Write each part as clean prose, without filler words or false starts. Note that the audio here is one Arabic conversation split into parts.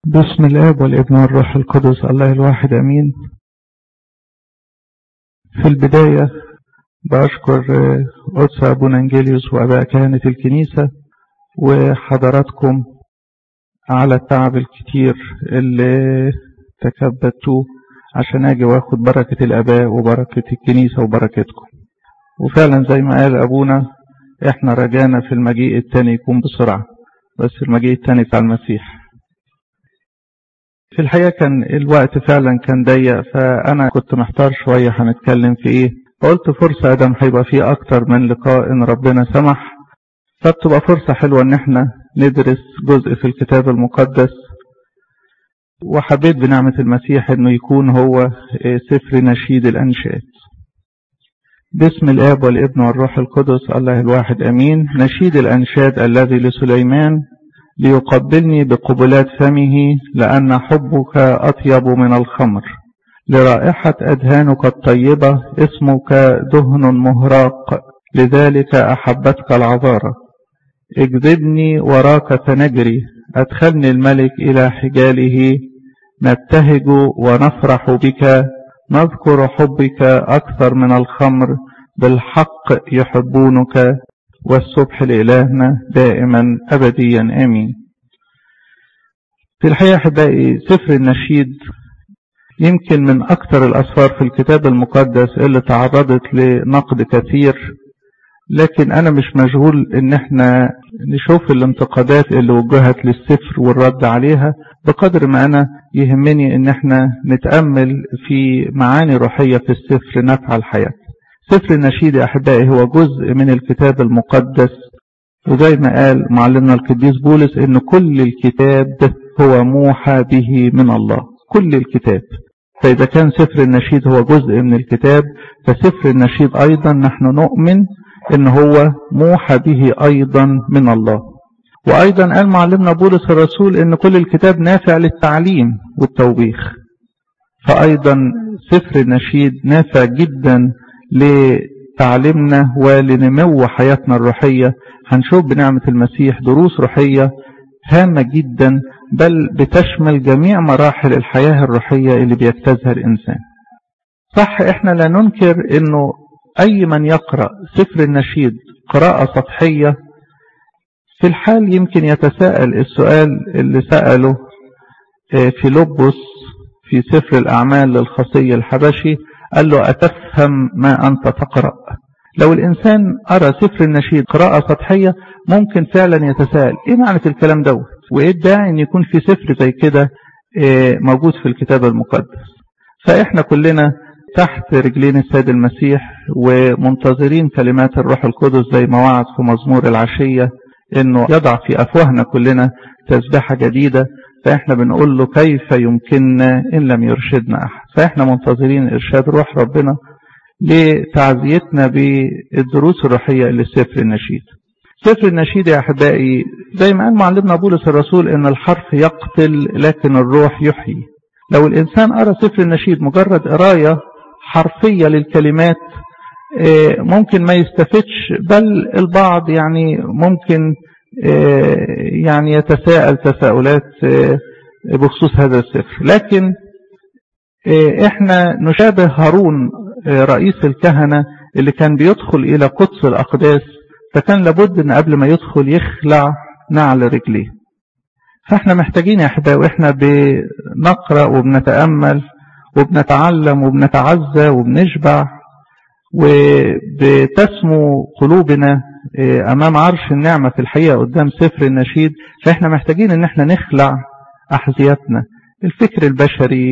بسم الآب والابن والروح القدس الله الواحد أمين. في البداية بأشكر قدس أبونا أنجيليوس وأباء كهنة الكنيسة وحضراتكم على التعب الكتير اللي تكبدتوه عشان أجي وأخد بركة الآباء وبركة الكنيسة وبركتكم. وفعلا زي ما قال أبونا إحنا رجانا في المجيء التاني يكون بسرعة، بس المجيء التاني بتاع المسيح. في الحقيقة كان الوقت فعلا كان ضيق، فأنا كنت محتار شوية هنتكلم في إيه، فقلت فرصة أدم هيبقى فيه أكتر من لقاء إن ربنا سمح، فبتبقى فرصة حلوة إن إحنا ندرس جزء في الكتاب المقدس. وحبيت بنعمة المسيح إنه يكون هو سفر نشيد الأنشاد. باسم الآب والابن والروح القدس الله الواحد أمين. نشيد الأنشاد الذي لسليمان: ليقبلني بقبلات فمه لأن حبك أطيب من الخمر، لرائحة أدهانك الطيبة اسمك دهن مهراق، لذلك أحبتك العذارى. اجذبني وراك فنجري، أدخلني الملك إلى حجاله، نبتهج ونفرح بك، نذكر حبك أكثر من الخمر، بالحق يحبونك، والسبح لإلهنا دائما أبديا آمين. في الحقيقة أحبائي سفر النشيد يمكن من أكثر الأسفار في الكتاب المقدس اللي تعرضت لنقد كثير، لكن أنا مش مشغول إن احنا نشوف الانتقادات اللي وجهت للسفر والرد عليها، بقدر ما أنا يهمني إن احنا نتأمل في معاني روحية في السفر نفع الحياة. سفر النشيد يا أحبائي هو جزء من الكتاب المقدس، وزي ما قال معلمنا القديس بولس إن كل الكتاب هو موحى به من الله، كل الكتاب. فإذا كان سفر النشيد هو جزء من الكتاب، فسفر النشيد أيضا نحن نؤمن إن هو موحى به أيضا من الله. وأيضا قال معلمنا بولس الرسول إن كل الكتاب نافع للتعليم والتوبيخ، فأيضا سفر النشيد نافع جدا لتعليمنا ولنمو حياتنا الروحية. هنشوف بنعمة المسيح دروس روحية هامة جدا، بل بتشمل جميع مراحل الحياة الروحية اللي بيجتازها الإنسان. صح احنا لا ننكر انه اي من يقرأ سفر النشيد قراءة سطحية في الحال يمكن يتساءل السؤال اللي سأله فيلبس في سفر الأعمال للخصي الحبشي، قال له: أتفهم ما أنت تقرأ؟ لو الإنسان أرى سفر النشيد قراءة سطحية ممكن فعلا يتساءل إيه معنى الكلام دوت، وإيه الداعي أن يكون في سفر زي كده موجود في الكتاب المقدس. فإحنا كلنا تحت رجلين السيد المسيح ومنتظرين كلمات الروح القدس زي ما وعد في مزمور العشية إنه يضع في أفواهنا كلنا تسبيحة جديدة. فإحنا بنقول له كيف يمكننا إن لم يرشدنا أحد. فإحنا منتظرين إرشاد روح ربنا لتعزيتنا بالدروس الروحية اللي سفر النشيد. سفر النشيد يا أحبائي زي ما قال معلمنا بولس الرسول إن الحرف يقتل لكن الروح يحيي. لو الإنسان قرأ سفر النشيد مجرد قراية حرفية للكلمات ممكن ما يستفدش، بل البعض يعني ممكن يعني يتساءل تساؤلات بخصوص هذا السفر. لكن احنا نشابه هارون رئيس الكهنة اللي كان بيدخل إلى قدس الأقداس، فكان لابد أن قبل ما يدخل يخلع نعل رجليه. فاحنا محتاجين يا أحبائي وإحنا بنقرأ وبنتأمل وبنتعلم وبنتعزى وبنشبع وبتسمو قلوبنا أمام عرش النعمة في الحقيقة قدام سفر النشيد، فاحنا محتاجين أن احنا نخلع أحذيتنا، الفكر البشري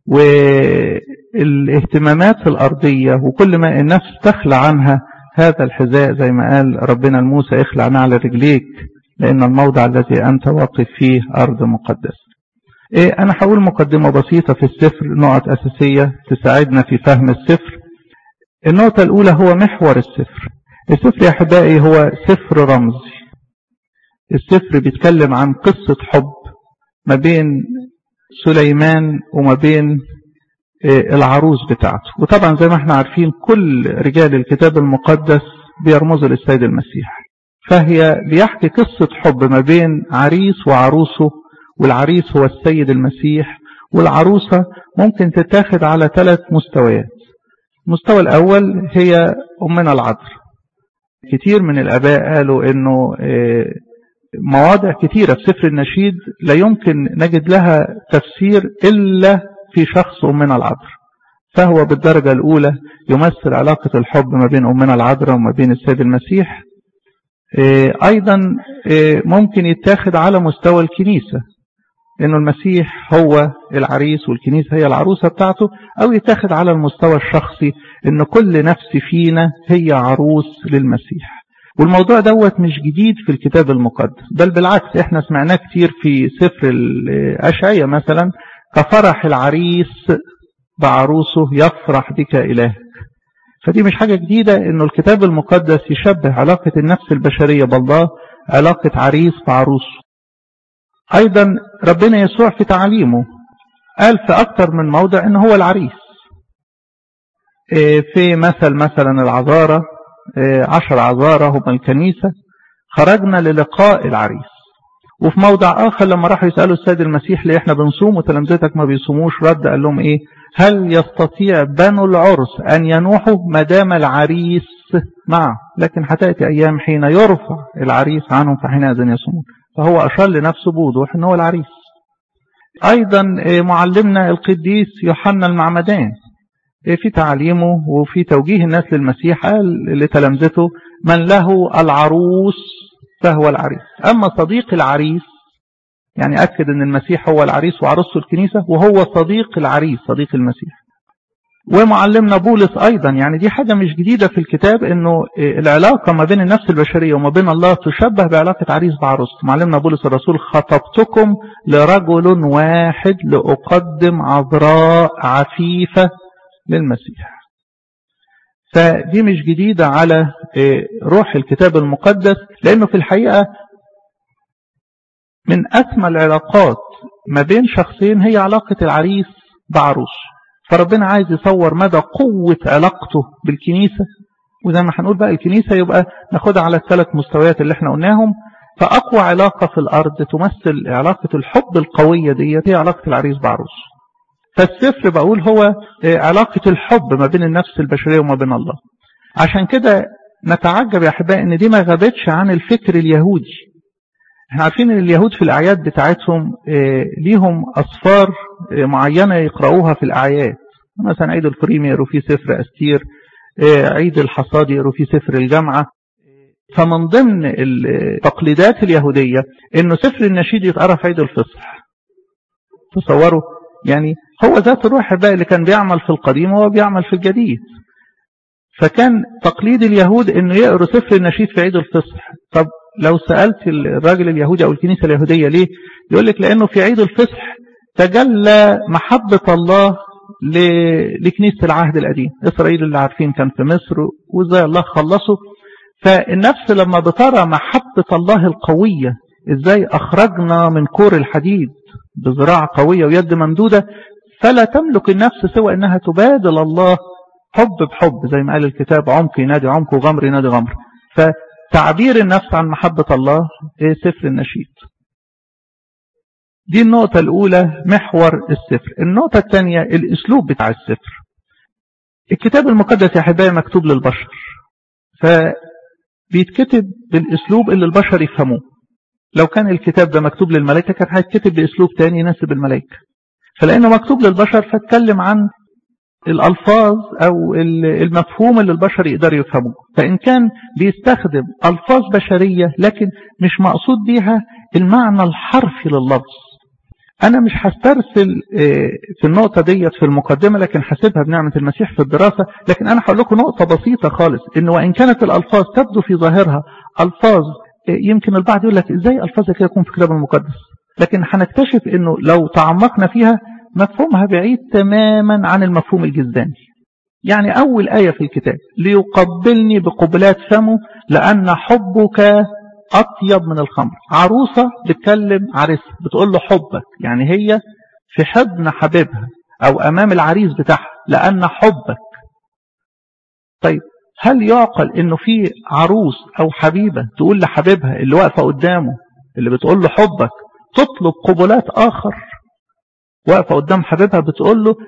والاهتمامات الأرضية وكل ما النفس تخلع عنها هذا الحذاء، زي ما قال ربنا لموسى: اخلع نعل رجليك لأن الموضع الذي أنت واقف فيه أرض مقدس. أنا هقول مقدمة بسيطة في السفر، نقط أساسية تساعدنا في فهم السفر. النقطة الأولى هو محور السفر. السفر يا أحبائي هو سفر رمزي. السفر بيتكلم عن قصة حب ما بين سليمان وما بين العروس بتاعته، وطبعا زي ما احنا عارفين كل رجال الكتاب المقدس بيرمزوا للسيد المسيح، فهي بيحكي قصة حب ما بين عريس وعروسه، والعريس هو السيد المسيح، والعروسة ممكن تتاخد على 3 مستويات. المستوى الأول هي أمنا العذراء. كتير من الآباء قالوا إنه مواضع كتيرة في سفر النشيد لا يمكن نجد لها تفسير إلا في شخص أمنا العذراء، فهو بالدرجة الأولى يمثل علاقة الحب ما بين أمنا العذراء وما بين السيد المسيح. أيضا ممكن يتاخد على مستوى الكنيسة، إنه المسيح هو العريس والكنيسة هي العروسة بتاعته، أو يتاخد على المستوى الشخصي إن كل نفس فينا هي عروس للمسيح. والموضوع دوت مش جديد في الكتاب المقدس، بل بالعكس احنا سمعناه كتير في سفر الأشعياء مثلا، كفرح العريس بعروسه يفرح بك إلهك. فدي مش حاجة جديدة إنه الكتاب المقدس يشبه علاقة النفس البشرية بالله علاقة عريس بعروسه. أيضا ربنا يسوع في تعليمه قال في أكثر من موضع إنه هو العريس. في مثلا العذارى 10 عذارى هم الكنيسة، خرجنا للقاء العريس. وفي موضع آخر لما راحوا يسألوا السيد المسيح ليه احنا بنصوم وتلامذتك ما بيصوموش، رد قال لهم ايه؟ هل يستطيع بنو العرس أن ينوحوا ما دام العريس معه؟ لكن هتأتي أيام حين يرفع العريس عنهم فحينئذ يصومون. فهو أشار لنفسه بوضوح أنه هو العريس. أيضا معلمنا القديس يوحنا المعمدان في تعليمه وفي توجيه الناس للمسيح قال لتلامذته من له العروس فهو العريس. أما صديق العريس يعني أكد أن المسيح هو العريس وعروسه الكنيسة، وهو صديق العريس صديق المسيح. ومعلمنا بولس أيضا، يعني دي حاجة مش جديدة في الكتاب، أنه العلاقة ما بين النفس البشرية وما بين الله تشبه بعلاقة عريس بعروسه. معلمنا بولس الرسول خطبتكم لرجل واحد لأقدم عذراء عفيفة للمسيح. فدي مش جديدة على روح الكتاب المقدس، لأنه في الحقيقة من أسمى العلاقات ما بين شخصين هي علاقة العريس بعروس. فربنا عايز يصور مدى قوة علاقته بالكنيسة، وزي ما هنقول بقى الكنيسة يبقى ناخدها على ال3 مستويات اللي احنا قلناهم. فأقوى علاقة في الأرض تمثل علاقة الحب القوية دي هي علاقة العريس بعروس. فالسفر بقول هو علاقة الحب ما بين النفس البشرية وما بين الله. عشان كده نتعجب يا أحبائي إن دي ما غابتش عن الفكر اليهودي. احنا عارفين ان اليهود في الأعياد بتاعتهم ليهم أصفار معينة يقرأوها في الأعياد. مثلا عيد الفريم يقروا فيه سفر أستير، عيد الحصاد يقروا فيه سفر الجامعة. فمن ضمن التقليدات اليهودية انه سفر النشيد يتقرأ في عيد الفصح. تصوروا يعني هو ذات الروح بقى اللي كان بيعمل في القديم هو بيعمل في الجديد. فكان تقليد اليهود انه يقروا سفر النشيد في عيد الفصح. طب لو سألت الراجل اليهودي أو الكنيسة اليهودية ليه؟ يقول لك لأنه في عيد الفصح تجلى محبة الله لكنيسة العهد القديم. إسرائيل اللي عارفين كان في مصر وإزاي الله خلصه. فالنفس لما بترى محبة الله القوية، إزاي أخرجنا من كور الحديد بذراع قوية ويد ممدودة، فلا تملك النفس سوى أنها تبادل الله حب بحب، زي ما قال الكتاب عمق ينادي عمق وغمر ينادي غمر. تعبير النفس عن محبة الله سفر النشيد. دي النقطة الأولى محور السفر. النقطة الثانية الأسلوب بتاع السفر. الكتاب المقدس يا أحبائي مكتوب للبشر، فبيتكتب بالأسلوب اللي البشر يفهموه. لو كان الكتاب ده مكتوب للملائكة كان هيتكتب بأسلوب تاني يناسب الملائكة. فلأنه مكتوب للبشر فاتكلم عن الألفاظ أو المفهوم اللي البشر يقدر يفهموه. فإن كان بيستخدم ألفاظ بشرية لكن مش مقصود بيها المعنى الحرفي لللفظ، أنا مش هسترسل في النقطة ديت في المقدمة، لكن هسيبها بنعمة المسيح في الدراسة. لكن أنا هقول لكم نقطة بسيطة خالص، إنه وإن كانت الألفاظ تبدو في ظاهرها ألفاظ يمكن البعض يقول لك إزاي ألفاظ كده يكون في الكتاب المقدس، لكن هنكتشف إنه لو تعمقنا فيها مفهومها بعيد تماما عن المفهوم الجزداني. يعني أول آية في الكتاب ليقبلني بقبلات فمه لأن حبك أطيب من الخمر. عروسة بتكلم عريسها بتقول له حبك، يعني هي في حضن حبيبها أو أمام العريس بتاعها لأن حبك. طيب هل يعقل إنه في عروس أو حبيبة تقول لحبيبها اللي واقفة قدامه اللي بتقول له حبك تطلب قبلات آخر، واقفة قدام حبيبها بتقول له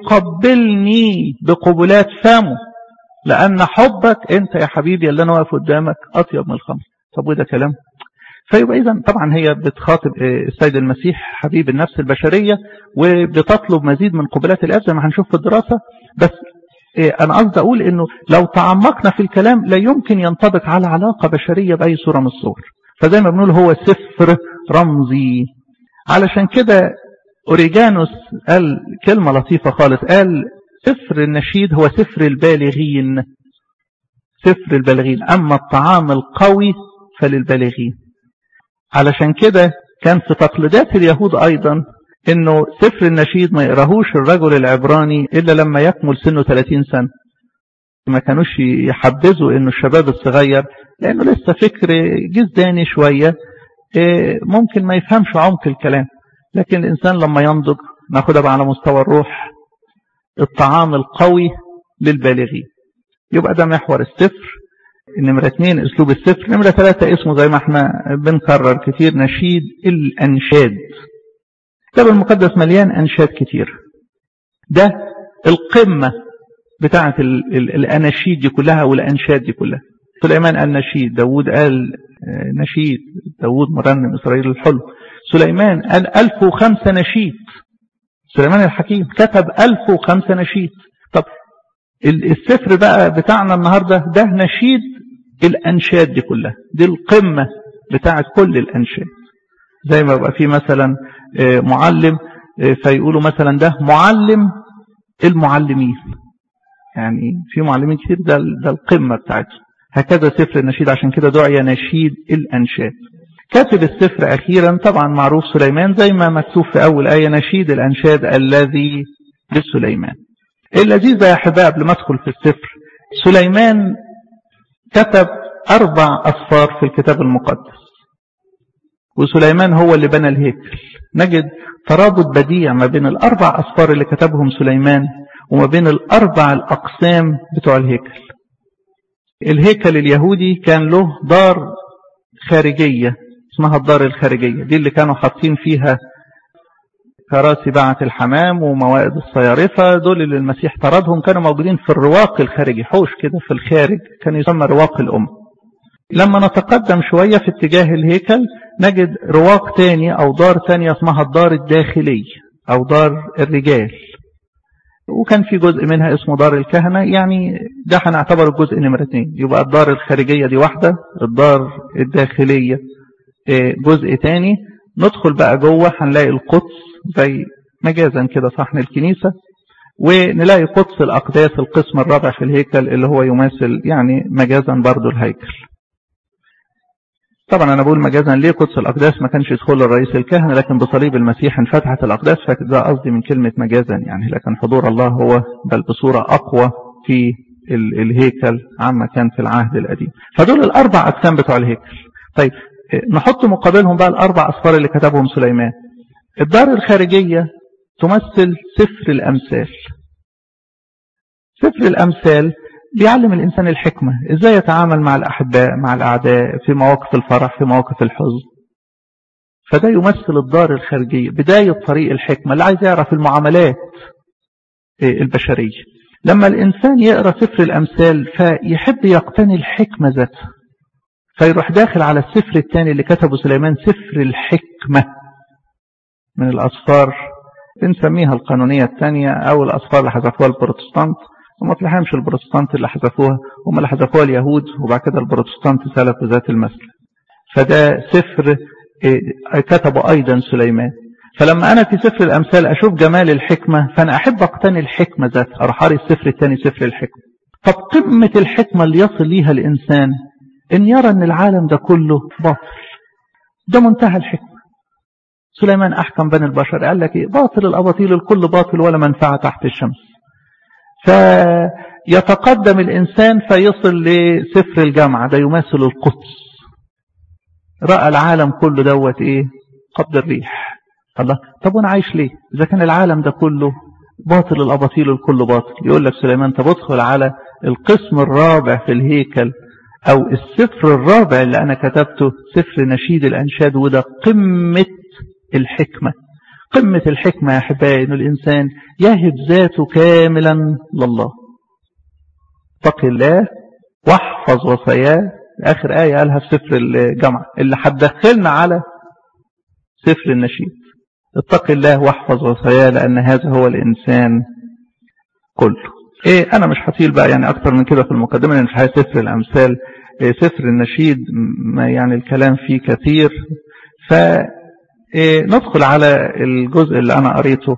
ليقبلني بقبلات فمه، لأن حبك أنت يا حبيبي اللي أنا واقف قدامك أطيب من الخمر. طب وده كلام؟ فيبقى إذن طبعا هي بتخاطب السيد المسيح حبيب النفس البشرية، وبتطلب مزيد من قبلات الآب زي ما هنشوف في الدراسة. بس أنا قصدي أقول إنه لو تعمقنا في الكلام لا يمكن ينطبق على علاقة بشرية بأي صورة من الصور. فزي ما بنقول هو سفر رمزي. علشان كده أوريجانوس قال كلمة لطيفة خالص، قال سفر النشيد هو سفر البالغين، سفر البالغين، أما الطعام القوي فللبالغين. علشان كده كان في تقليدات اليهود أيضا إنه سفر النشيد ما يقراهوش الرجل العبراني إلا لما يكمل سنه 30 سنة. ما كانوش يحبذوا إنه الشباب الصغير، لأنه لسه فكر جزداني شوية، ممكن ما يفهمش عمق الكلام. لكن الإنسان لما ينضج ناخدها بقى على مستوى الروح، الطعام القوي للبالغين. يبقى ده محور السفر. نمرة 2 أسلوب السفر. نمرة 3 اسمه زي ما احنا بنكرر كتير نشيد الأنشاد. الكتاب المقدس مليان أنشاد كتير، ده القمة بتاعة الأناشيد دي كلها والأنشاد دي كلها. سليمان قال نشيد، داود قال نشيد، داود مرنم إسرائيل الحلو. سليمان قال 1005 نشيد، سليمان الحكيم كتب 1005 نشيد. طب السفر بقى بتاعنا النهاردة ده نشيد الأنشاد دي كلها، دي القمة بتاعة كل الأنشاد. زي ما يبقى في مثلا معلم فيقولوا مثلا ده معلم المعلمين، يعني في معلمين كتير، ده القمة بتاعته. هكذا سفر النشيد، عشان كده دعي نشيد الأنشاد. كاتب السفر أخيرا طبعا معروف سليمان، زي ما مكتوب في أول آية نشيد الأنشاد الذي لسليمان. اللذيذ يا أحباب قبل ما أدخل في السفر، سليمان كتب 4 أسفار في الكتاب المقدس، وسليمان هو اللي بنى الهيكل. نجد ترابط بديع ما بين 4 أسفار اللي كتبهم سليمان وما بين 4 الأقسام بتوع الهيكل. الهيكل اليهودي كان له دار خارجية اسمها الدار الخارجية، دي اللي كانوا حاطين فيها كراسي بعة الحمام وموائد الصيارفة. دول اللي المسيح طردهم كانوا موجودين في الرواق الخارجي، حوش كده في الخارج كان يسمى رواق الأم. لما نتقدم شوية في اتجاه الهيكل نجد رواق تاني أو دار تانية اسمها الدار الداخلية أو دار الرجال، وكان في جزء منها اسمه دار الكهنة. يعني ده هنعتبر الجزء نمرة 2. يبقى الدار الخارجية دي واحدة، الدار الداخلية جزء تاني. ندخل بقى جوه هنلاقي القدس زي مجازا كده صحن الكنيسة، ونلاقي قدس الأقداس القسم الرابع في الهيكل اللي هو يماثل يعني مجازا برضو الهيكل. طبعا أنا بقول مجازا ليه قدس الأقداس؟ ما كانش يدخل الرئيس الكهنة، لكن بصليب المسيح انفتحت الأقداس، فده قصدي من كلمة مجازا يعني. لكن حضور الله هو بل بصورة أقوى في الهيكل عما كان في العهد القديم. فدول 4 أقسام بتوع الهيكل. طيب نحط مقابلهم بقى 4 أسفار اللي كتبهم سليمان. الدار الخارجية تمثل سفر الأمثال. سفر الأمثال بيعلم الإنسان الحكمة، إزاي يتعامل مع الأحباء مع الأعداء في مواقف الفرح في مواقف الحزن. فده يمثل الدار الخارجية، بداية طريق الحكمة اللي عايز يعرف المعاملات البشرية. لما الإنسان يقرأ سفر الأمثال فيحب يقتني الحكمة ذاتها، فيروح داخل على السفر الثاني اللي كتبه سليمان، سفر الحكمة، من الأسفار بنسميها القانونية الثانية أو الأسفار اللي حذفوها البروتستانت. وما تلحمش البروتستانت اللي حذفوها، هم اللي حذفوها اليهود، وبعد كده البروتستانت سلكوا ذات المسلك. فده سفر كتبه أيضا سليمان. فلما أنا في سفر الأمثال أشوف جمال الحكمة فأنا أحب أقتني الحكمة ذات، أروح قاري السفر الثاني سفر الحكمة. طب قمة الحكمة اللي يصل ليها الإنسان إن يرى أن العالم ده كله باطل، ده منتهى الحكمة. سليمان أحكم بني البشر، قال لك إيه؟ باطل الأباطيل، الكل باطل ولا منفعة تحت الشمس. فيتقدم الإنسان فيصل لسفر الجامعة، ده يمثل القدس. رأى العالم كله دوت إيه؟ قبض الريح. الله، طب وانا عايش ليه إذا كان العالم ده كله باطل الأباطيل الكل باطل؟ يقول لك سليمان طب ادخل على القسم الرابع في الهيكل أو السفر الرابع اللي أنا كتبته، سفر نشيد الأنشاد، وده قمة الحكمة. قمة الحكمة يا أحبائي إنه الإنسان يهب ذاته كاملا لله. اتق الله واحفظ وصاياه، آخر آية قالها في سفر الجامعة اللي هتدخلنا على سفر النشيد. اتق الله واحفظ وصاياه لأن هذا هو الإنسان كله. أنا مش هطيل بقى يعني أكتر من كده في المقدمة، لأن في حياة سفر الأمثال سفر النشيد يعني الكلام فيه كثير. فندخل على الجزء اللي أنا قريته.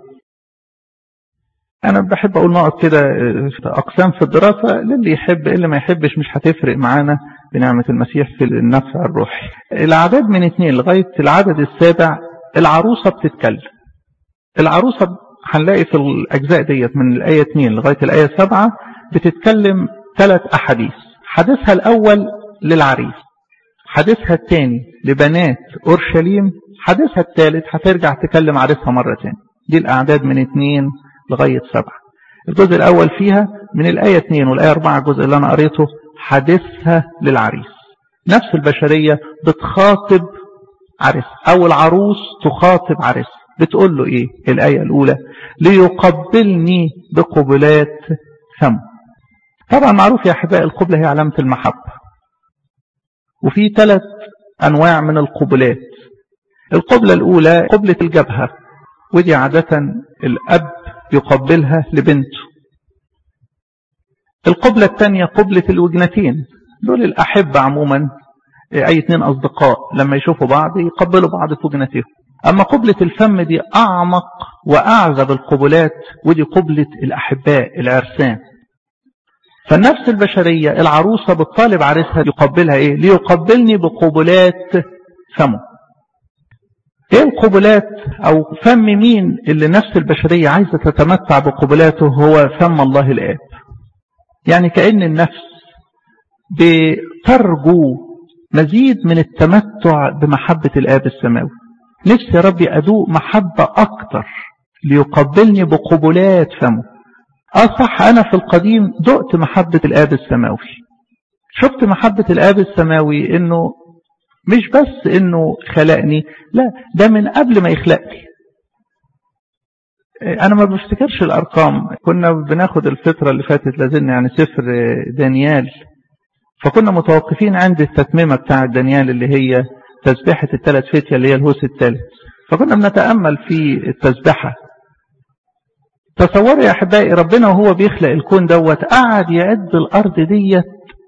أنا بحب أقول نقط كده أقسام في الدراسة، للي يحب، اللي ما يحبش مش هتفرق معانا بنعمة المسيح في النفع الروحي. العدد من 2 لغاية العدد 7 العروسة بتتكلم. العروسة هنلاقي في الأجزاء ديت من الآية 2 لغاية الآية 7 بتتكلم 3 أحاديث. حديثها الأول للعريس، حديثها الثاني لبنات أورشليم، حديثها الثالث هترجع تكلم عريسها مرة ثانية. دي الأعداد من 2 لغاية 7. الجزء الأول فيها من الآية 2 والآية 4 الجزء اللي أنا قريته حديثها للعريس. نفس البشرية بتخاطب عريس، أو العروس تخاطب عريس. بتقول له إيه؟ الآية الأولى ليقبلني بقبلات فم. طبعا معروف يا أحبائي القبلة هي علامة المحبة، وفي 3 أنواع من القبلات. القبلة الأولى قبلة الجبهة، ودي عادة الأب يقبلها لبنته. القبلة الثانية قبلة الوجنتين، دول الأحبة عموما، أي 2 أصدقاء لما يشوفوا بعض يقبلوا بعض في وجنتهم. أما قبلة الفم دي أعمق وأعذب القبلات، ودي قبلة الأحباء العرسان. فالنفس البشرية العروسة بتطالب عريسها يقبلها إيه؟ ليقبلني بقبلات فمه. إيه القبلات أو فم مين اللي نفس البشرية عايزة تتمتع بقبلاته؟ هو فم الله الآب. يعني كأن النفس بترجو مزيد من التمتع بمحبة الآب السماوي. نفسي يا ربي أدوق محبة أكتر ليقبلني بقبلات فمه. صح، أنا في القديم دقت محبة الآب السماوي، شفت محبة الآب السماوي إنه مش بس إنه خلقني، لا ده من قبل ما يخلقني. أنا ما بفتكرش الأرقام، كنا بناخد الفترة اللي فاتت لازلنا يعني سفر دانيال، فكنا متوقفين عند التتميمة بتاع دانيال اللي هي تسبيحة ال3 فتية اللي هي الهوس الثالث، فكنا بنتأمل في التسبيحة. تصوروا يا أحبائي ربنا وهو بيخلق الكون دوت قعد يعد الأرض ديت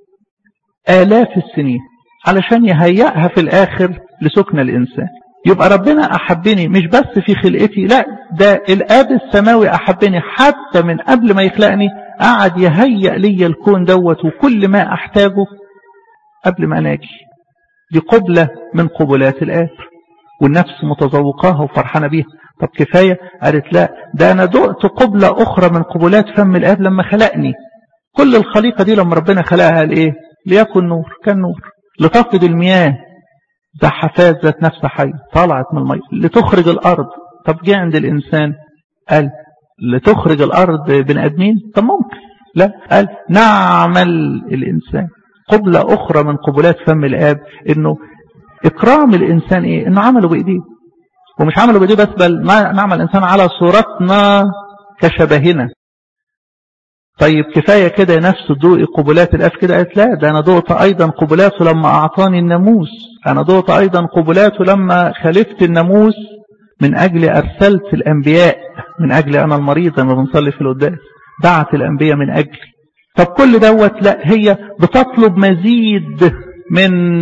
آلاف السنين علشان يهيئها في الآخر لسكن الإنسان. يبقى ربنا أحبني مش بس في خلقتي، لا ده الآب السماوي أحبني حتى من قبل ما يخلقني، قعد يهيئ لي الكون دوت وكل ما أحتاجه قبل ما ناجي. دي قبلة من قبلات الآب، والنفس متذوقاها وفرحانة بيها. طب كفاية؟ قالت لا، ده أنا دقت قبلة أخرى من قبلات فم الآب لما خلقني. كل الخليقة دي لما ربنا خلقها قال إيه؟ ليكن نور، كان نور. لتفقد المياه، ده حفاظ ذات نفس حي طلعت من المية. لتخرج الأرض، طب جاء عند الإنسان قال لتخرج الأرض بني آدمين؟ طب ممكن، لا، قال نعمل الإنسان. قبلة أخرى من قبلات فم الآب إنه إكرام الإنسان إيه؟ إنه عمله بإيديه، ومش عمله بإيديه بس، بل نعمل الإنسان على صورتنا كشبهنا. طيب كفاية كده نفس ضوء قبلات الآب كده؟ قالت لا، ده أنا ضوءت أيضا قبلاته لما أعطاني الناموس. أنا ضوءت أيضا قبلاته لما خلفت الناموس من أجل أرسلت الأنبياء، من أجل أنا المريض لما بنصلي في القداس دعت الأنبياء من أجلي. طب كل دوت لا، هي بتطلب مزيد من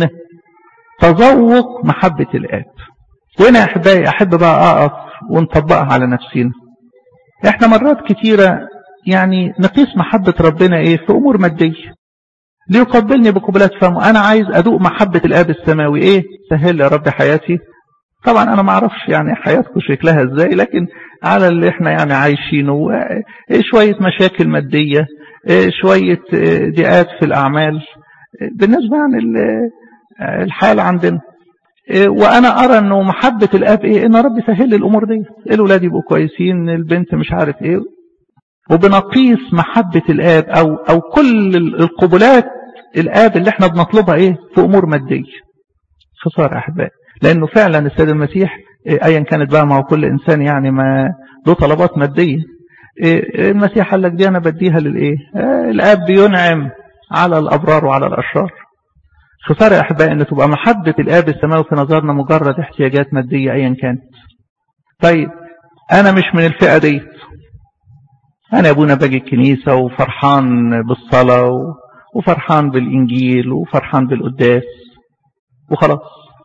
تذوق محبة الآب. وهنا يا أحبائي أحب بقى أقف ونطبقها على نفسنا. إحنا مرات كتيرة يعني نقيس محبة ربنا إيه في أمور مادية. ليقبلني بقبلات فمه، أنا عايز أدوق محبة الآب السماوي. إيه؟ سهل يا رب حياتي. طبعا أنا ما أعرفش يعني حياتكم شكلها إزاي، لكن على اللي إحنا يعني عايشينه شوية مشاكل مادية، شوية ضيقات في الأعمال بالنسبة عن الحال عندنا. وأنا أرى أنه محبة الآب إيه؟ إن رب سهل الأمور دي، الأولاد يبقوا كويسين، البنت مش عارف إيه. وبنقيس محبة الآب أو كل القبلات الآب اللي احنا بنطلبها إيه في أمور مادية. خسارة أحبائي، لأنه فعلا السيد المسيح ايا كانت بقى، مع كل انسان يعني ما له طلبات مادية. المسيح قال لك دي انا بديها للايه؟ الاب ينعم على الابرار وعلى الاشرار. خسارة يا احبائي ان تبقى محبة الاب السماوي في نظرنا مجرد احتياجات مادية ايا كانت. طيب انا مش من الفئة دي، انا ابونا باجي الكنيسة وفرحان بالصلاة وفرحان بالانجيل وفرحان بالقداس وخلاص.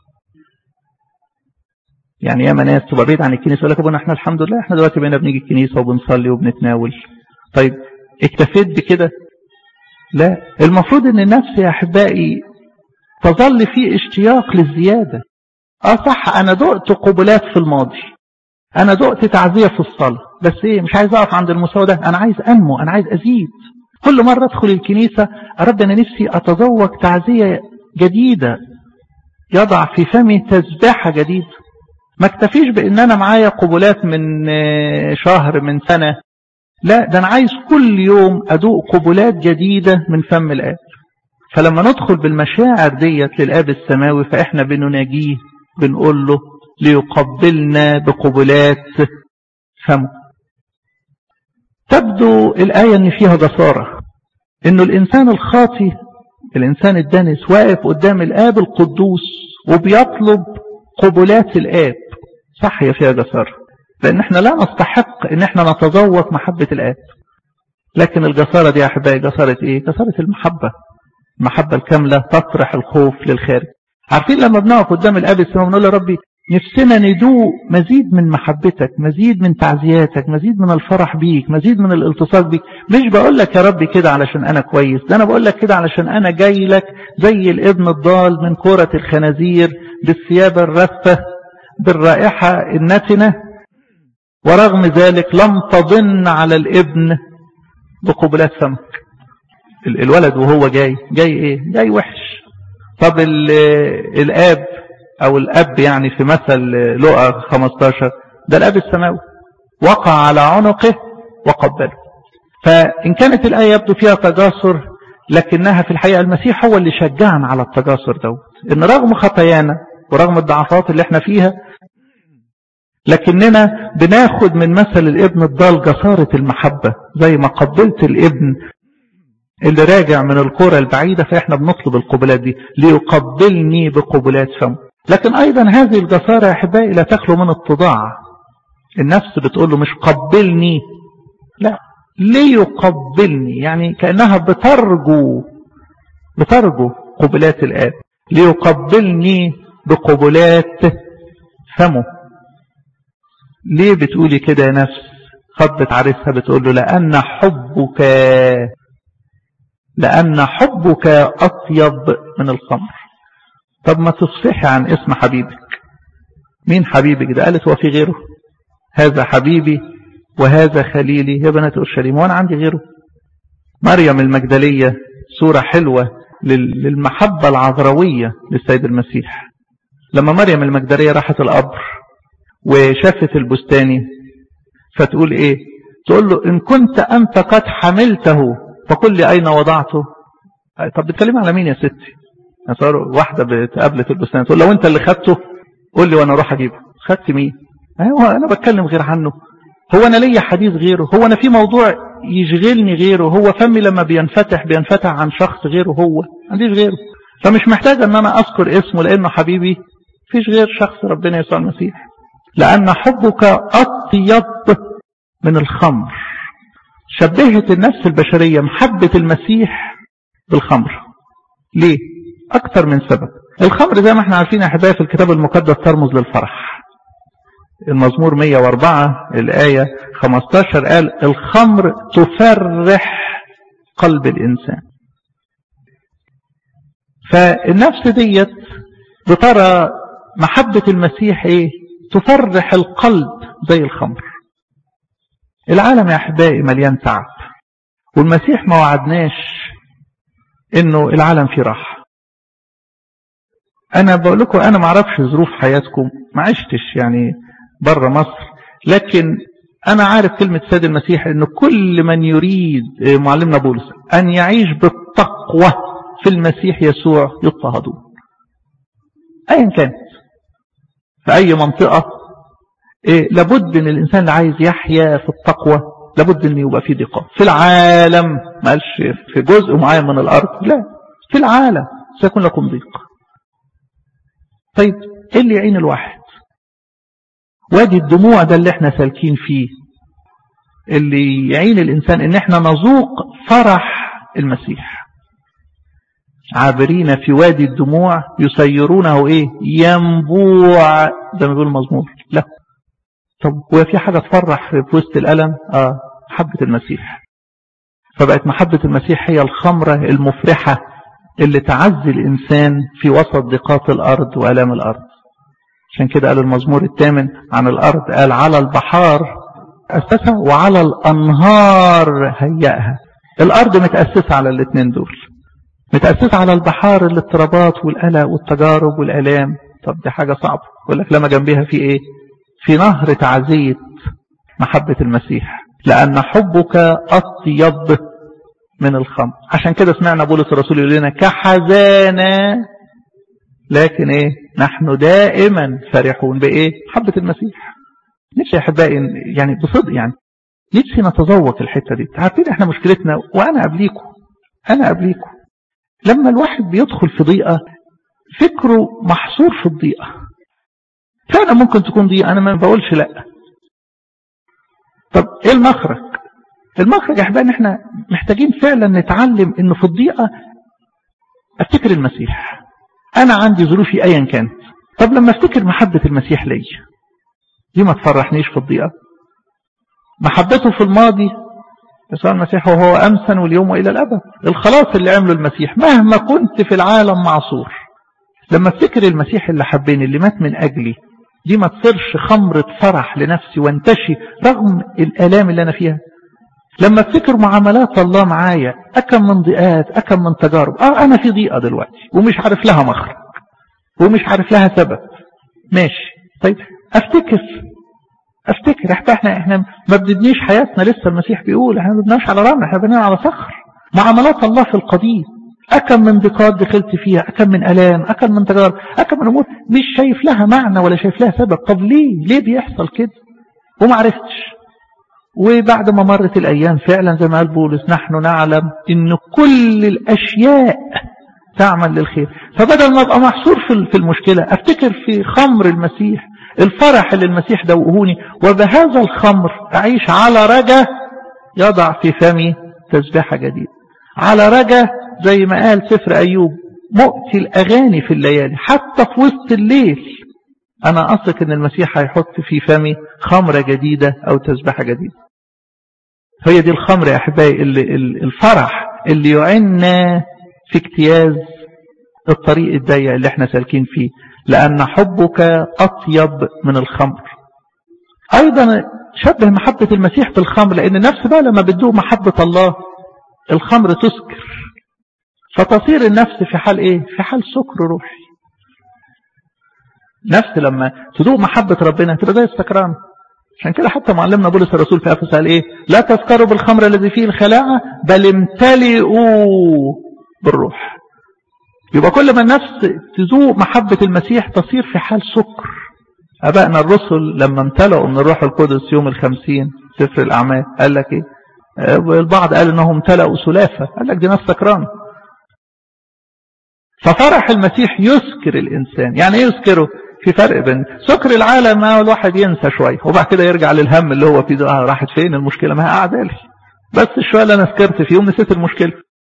يعني ياما ناس تبقى بعيد عن الكنيسة يقول لك ابونا احنا الحمد لله احنا دلوقتي بقينا بنيجي الكنيسة وبنصلي وبنتناول. طيب اكتفيت بكده؟ لا، المفروض ان النفس يا احبائي تظل في اشتياق للزيادة. صح، انا دقت قبلات في الماضي، انا دقت تعزية في الصلاة، بس ايه، مش عايز اقف عند المستوى ده، انا عايز انمو، انا عايز ازيد. كل مرة ادخل الكنيسة رب انا نفسي اتذوق تعزية جديدة، يضع في فمي تسبيحة جديدة. ما اكتفيش بان انا معايا قبلات من شهر من سنة، لا، ده انا عايز كل يوم ادوق قبلات جديدة من فم الآب. فلما ندخل بالمشاعر ديت للآب السماوي فاحنا بنناجيه، بنقول له ليقبلنا بقبلات فمه. تبدو الآية ان فيها جسارة، انه الانسان الخاطي، الانسان الدنس واقف قدام الآب القدوس وبيطلب قبلات الآب. صح، هي فيها جسارة، لان احنا لا نستحق ان احنا نتذوق محبة الآب. لكن الجسارة دي يا احبائي جسارة ايه؟ جسارة المحبة. المحبة الكاملة تطرح الخوف للخارج. عارفين لما بنقف قدام الآب السماوي ونقول يا ربي نفسنا ندوق مزيد من محبتك، مزيد من تعزياتك، مزيد من الفرح بيك، مزيد من الالتصاق بيك. مش بقول لك يا ربي كده علشان انا كويس، ده انا بقول لك كده علشان انا جاي لك زي الابن الضال من كرة الخنازير بالثياب الرثة بالرائحة النتنة، ورغم ذلك لم تضن على الابن بقبلات فمك. الولد وهو جاي ايه؟ جاي وحش. طب الاب او الاب يعني في مثل لقا 15 ده الاب السماوي وقع على عنقه وقبله. فان كانت الآية يبدو فيها تجاسر، لكنها في الحقيقة المسيح هو اللي شجعنا على التجاسر دوت، ان رغم خطايانا ورغم الضعفات اللي احنا فيها، لكننا بناخد من مثل الابن الضال جسارة المحبة. زي ما قبلت الابن اللي راجع من القرى البعيدة، فإحنا بنطلب القبلات دي ليقبلني بقبلات فمه. لكن أيضا هذه الجسارة يا أحبائي لا تخلو من اتضاع. النفس بتقول له مش قبلني، لا، ليقبلني، يعني كأنها بترجو قبلات الآب. ليقبلني بقبلات فمه. ليه بتقولي كده يا نفس؟ خضت عريسها بتقول له لأن حبك أطيب من الخمر. طب ما تصفحي عن اسم حبيبك. مين حبيبك ده؟ قالت هو في غيره؟ هذا حبيبي وهذا خليلي يا بنات أورشليم، وانا عندي غيره؟ مريم المجدلية صورة حلوة للمحبة العذراوية للسيد المسيح. لما مريم المجدلية راحت القبر وشافت البستاني فتقول ايه؟ تقول له ان كنت انت قد حملته فقل لي اين وضعته. طب بتكلم على مين يا ستي؟ صار واحدة بتقابلت البستان تقول لو انت اللي خدته قل لي وانا اروح اجيبه. خدت مين؟ انا بتكلم غير عنه؟ هو انا ليا حديث غيره؟ هو انا في موضوع يشغلني غيره؟ هو فمي لما بينفتح عن شخص غيره؟ هو عنديش غيره. فمش محتاج ان انا اذكر اسمه لانه حبيبي، فيش غير شخص ربنا يسوع المسيح. لان حبك اطيب من الخمر. شبهت النفس البشرية محبة المسيح بالخمر. ليه؟ اكثر من سبب. الخمر زي ما احنا عارفين يا احبائي في الكتاب المقدس ترمز للفرح. المزمور 104 الآية 15 قال الخمر تفرح قلب الإنسان. فالنفس ديت بترى محبة المسيح ايه؟ تفرح القلب زي الخمر. العالم يا احبائي مليان تعب، والمسيح ما وعدناش انه العالم فيه راحة. انا بقول لكم انا ما اعرفش ظروف حياتكم، ما عشتش يعني بره مصر، لكن انا عارف كلمة سيد المسيح ان كل من يريد معلمنا بولس ان يعيش بالتقوى في المسيح يسوع يضطهدون. ايا كانت في اي منطقة لابد ان الانسان اللي عايز يحيا في التقوى لابد ان يبقى فيه ضيقات في العالم، ما قالش في جزء معين من الارض، لا، في العالم سيكون لكم ضيق. طيب ايه اللي يعين الواحد؟ وادي الدموع ده اللي احنا سالكين فيه، اللي يعين الانسان ان احنا نذوق فرح المسيح. عابرين في وادي الدموع يسيرونه ينبوع، زي ما بيقول المزمور. لا، طب هو في حاجة تفرح في وسط الألم؟ محبة المسيح. فبقت محبة المسيح هي الخمرة المفرحة اللي تعزي الإنسان في وسط ضيقات الأرض وآلام الأرض. عشان كده قال المزمور 8 عن الأرض، قال على البحار أسسها وعلى الأنهار هيئها. الأرض متأسسة على الاثنين دول، متأسسة على البحار الاضطرابات والقلق والتجارب والآلام. طب دي حاجة صعبة. يقول لك لما جنبها في في نهر تعزية محبة المسيح، لأن حبك أطيب من الخمر. عشان كده سمعنا بولس الرسول يقول لنا كحزانة لكن نحن دائما فرحون محبة المسيح. نفسي يا أحبائي يعني بصدق، يعني نفسي نتذوق الحتة دي. عارفين احنا مشكلتنا، وأنا قبليكم لما الواحد بيدخل في ضيقة فكره محصور في الضيقة. فعلا ممكن تكون ضيقة، أنا ما بقولش لا. طب ايه المخرج؟ المخرج يا أحبائي ان احنا محتاجين فعلا نتعلم انه في الضيقة افتكر المسيح. انا عندي ظروفي ايا كانت، طب لما افتكر محبة المسيح لي دي ما تفرحنيش في الضيقة. محبته في الماضي يسوع المسيح وهو أمسا واليوم وإلى الأبد. الخلاص اللي عمله المسيح مهما كنت في العالم معصور، لما افتكر المسيح اللي حبني اللي مات من أجلي، دي ما تصيرش خمرة فرح لنفسي وانتشي رغم الآلام اللي أنا فيها. لما افتكر معاملات الله معايا، أكم من ضيقات، أكم من تجارب. أنا في ضيقة دلوقتي ومش عارف لها مخرج ومش عارف لها سبب، ماشي. طيب افتكر احنا ما بدنيش حياتنا لسه. المسيح بيقول احنا ما بدناش على رمل، احنا بنينا على صخر. معاملات الله في القديم، أكم من ضيقات دخلت فيها، أكم من ألام، أكم من تجارب، أكم من أمور مش شايف لها معنى ولا شايف لها سبب. طب ليه بيحصل كده؟ وما عرفتش. وبعد ما مرت الأيام فعلا زي ما قال بولس نحن نعلم إن كل الأشياء تعمل للخير. فبدل ما أبقى محصور في المشكلة أفتكر في خمر المسيح، الفرح اللي المسيح دوقهوني، وبهذا الخمر أعيش على رجا يضع في فمي تسبيحة جديدة. على رجا زي ما قال سفر أيوب مؤتي الأغاني في الليالي، حتى في وسط الليل أنا أثق إن المسيح هيحط في فمي خمرة جديدة أو تسبيحة جديدة. هي دي الخمر يا أحبائي، الفرح اللي يعنا في اجتياز الطريق الضيق اللي احنا سالكين فيه، لأن حبك أطيب من الخمر. أيضا شبه محبة المسيح بالخمر، لأن النفس بقى لما بتدوق محبة الله الخمر تسكر، فتصير النفس في حال في حال سكر روحي. نفس لما تدوق محبة ربنا تبقى زي السكران. عشان كده حتى معلمنا بولس الرسول في أفسس قال لا تسكروا بالخمر الذي فيه الخلاعة بل امتلئوا بالروح. يبقى كل ما النفس تذوق محبة المسيح تصير في حال سكر. أبائنا الرسل لما امتلئوا من الروح القدس يوم 50 سفر الأعمال قال لك البعض قال انهم امتلئوا سلافة، قال لك دي ناس سكران. ففرح المسيح يسكر الإنسان. يعني ايه يسكره؟ في فرق بين سكر العالم الواحد ينسى شوية وبعد كده يرجع للهم اللي هو فيه ده. راحت فين المشكلة؟ ما هي قاعدة لي، بس الشوية اللي انا سكرت فيهم نسيت المشكلة.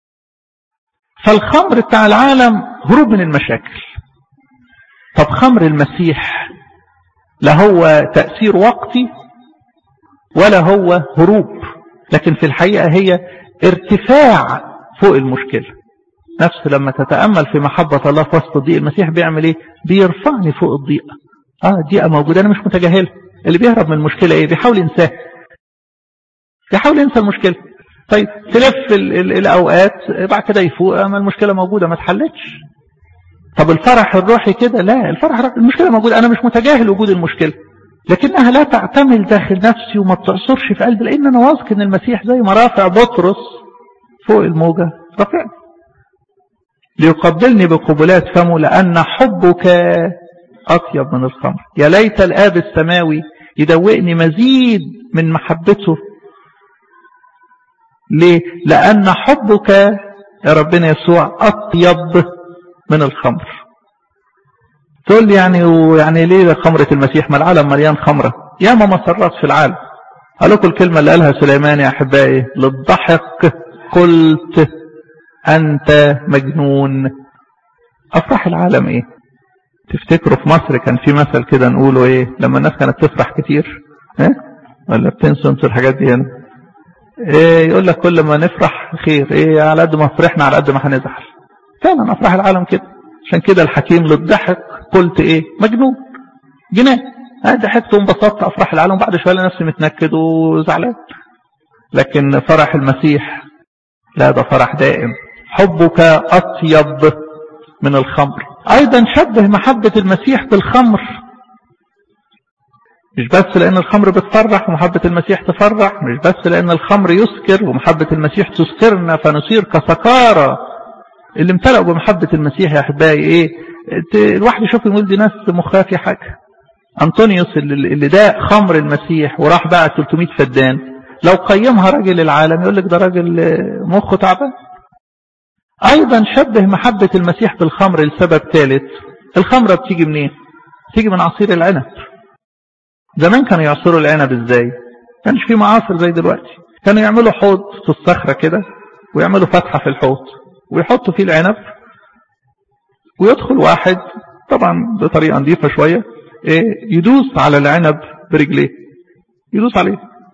فالخمر بتاع العالم هروب من المشاكل. طب خمر المسيح لا هو تأثير وقتي ولا هو هروب، لكن في الحقيقة هي ارتفاع فوق المشكلة. نفس لما تتأمل في محبة الله في وسط الضيق، المسيح بيعمل ايه؟ بيرفعني فوق الضيقة. الضيقة موجودة انا مش متجاهلها. اللي بيهرب من المشكلة بيحاول ينساها، بيحاول ينسى المشكلة. طيب تلف الأوقات بعد كده يفوق اما المشكلة موجودة ما اتحلتش. طب الفرح الروحي كده لا، الفرح المشكلة موجودة، انا مش متجاهل وجود المشكلة، لكنها لا تعتمل داخل نفسي وما بتعصرش في قلبي، لان انا واثق ان المسيح زي ما رافع بطرس فوق الموجة رافعني ليقبلني بقبلات فمه، لأن حبك أطيب من الخمر. يا ليت الآب السماوي يدوقني مزيد من محبته. ليه؟ لأن حبك يا ربنا يسوع أطيب من الخمر. تقول لي يعني ليه خمرة المسيح؟ ما العالم مليان خمرة، ياما مسرات في العالم. قال لكم الكلمة اللي قالها سليمان يا أحبائي: للضحك قلت أنت مجنون. أفرح العالم إيه؟ تفتكروا في مصر كان في مثل كده نقوله إيه لما الناس كانت تفرح كتير؟ ولا بتنسوا انتوا الحاجات دي هنا؟ يقول لك كل ما نفرح خير، على قد ما فرحنا على قد ما هنزعل. فعلا أفرح العالم كده. عشان كده الحكيم للضحك قلت مجنون، جنان. ضحكت وانبسطت أفرح العالم، بعد شوية نفسي متنكد وزعلان. لكن فرح المسيح لا، ده فرح دائم. حبك أطيب من الخمر. أيضا شبه محبة المسيح بالخمر، مش بس لأن الخمر بتفرح ومحبة المسيح تفرح، مش بس لأن الخمر يسكر ومحبة المسيح تسكرنا فنصير كسكارى. اللي امتلأوا بمحبة المسيح يا أحبائي الواحد يشوف يقول دي ناس مخها في حاجة. أنطونيوس اللي داق خمر المسيح وراح باع 300 فدان، لو قيمها راجل العالم يقول لك ده راجل مخه تعبان. أيضا شبه محبة المسيح بالخمر لسبب ثالث. الخمرة بتيجي منين؟ بتيجي من عصير العنب. زمان كانوا يعصروا العنب ازاي؟ كانش في معاصر زي دلوقتي. كانوا يعملوا حوض في الصخرة كده ويعملوا فتحة في الحوض ويحطوا فيه العنب، ويدخل واحد طبعا بطريقة نظيفة شوية يدوس على العنب برجليه، يدوس عليه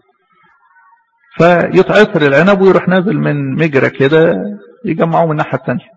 فيتعصر العنب ويروح نازل من مجرى كده يجمعوه من الناحية الثانية.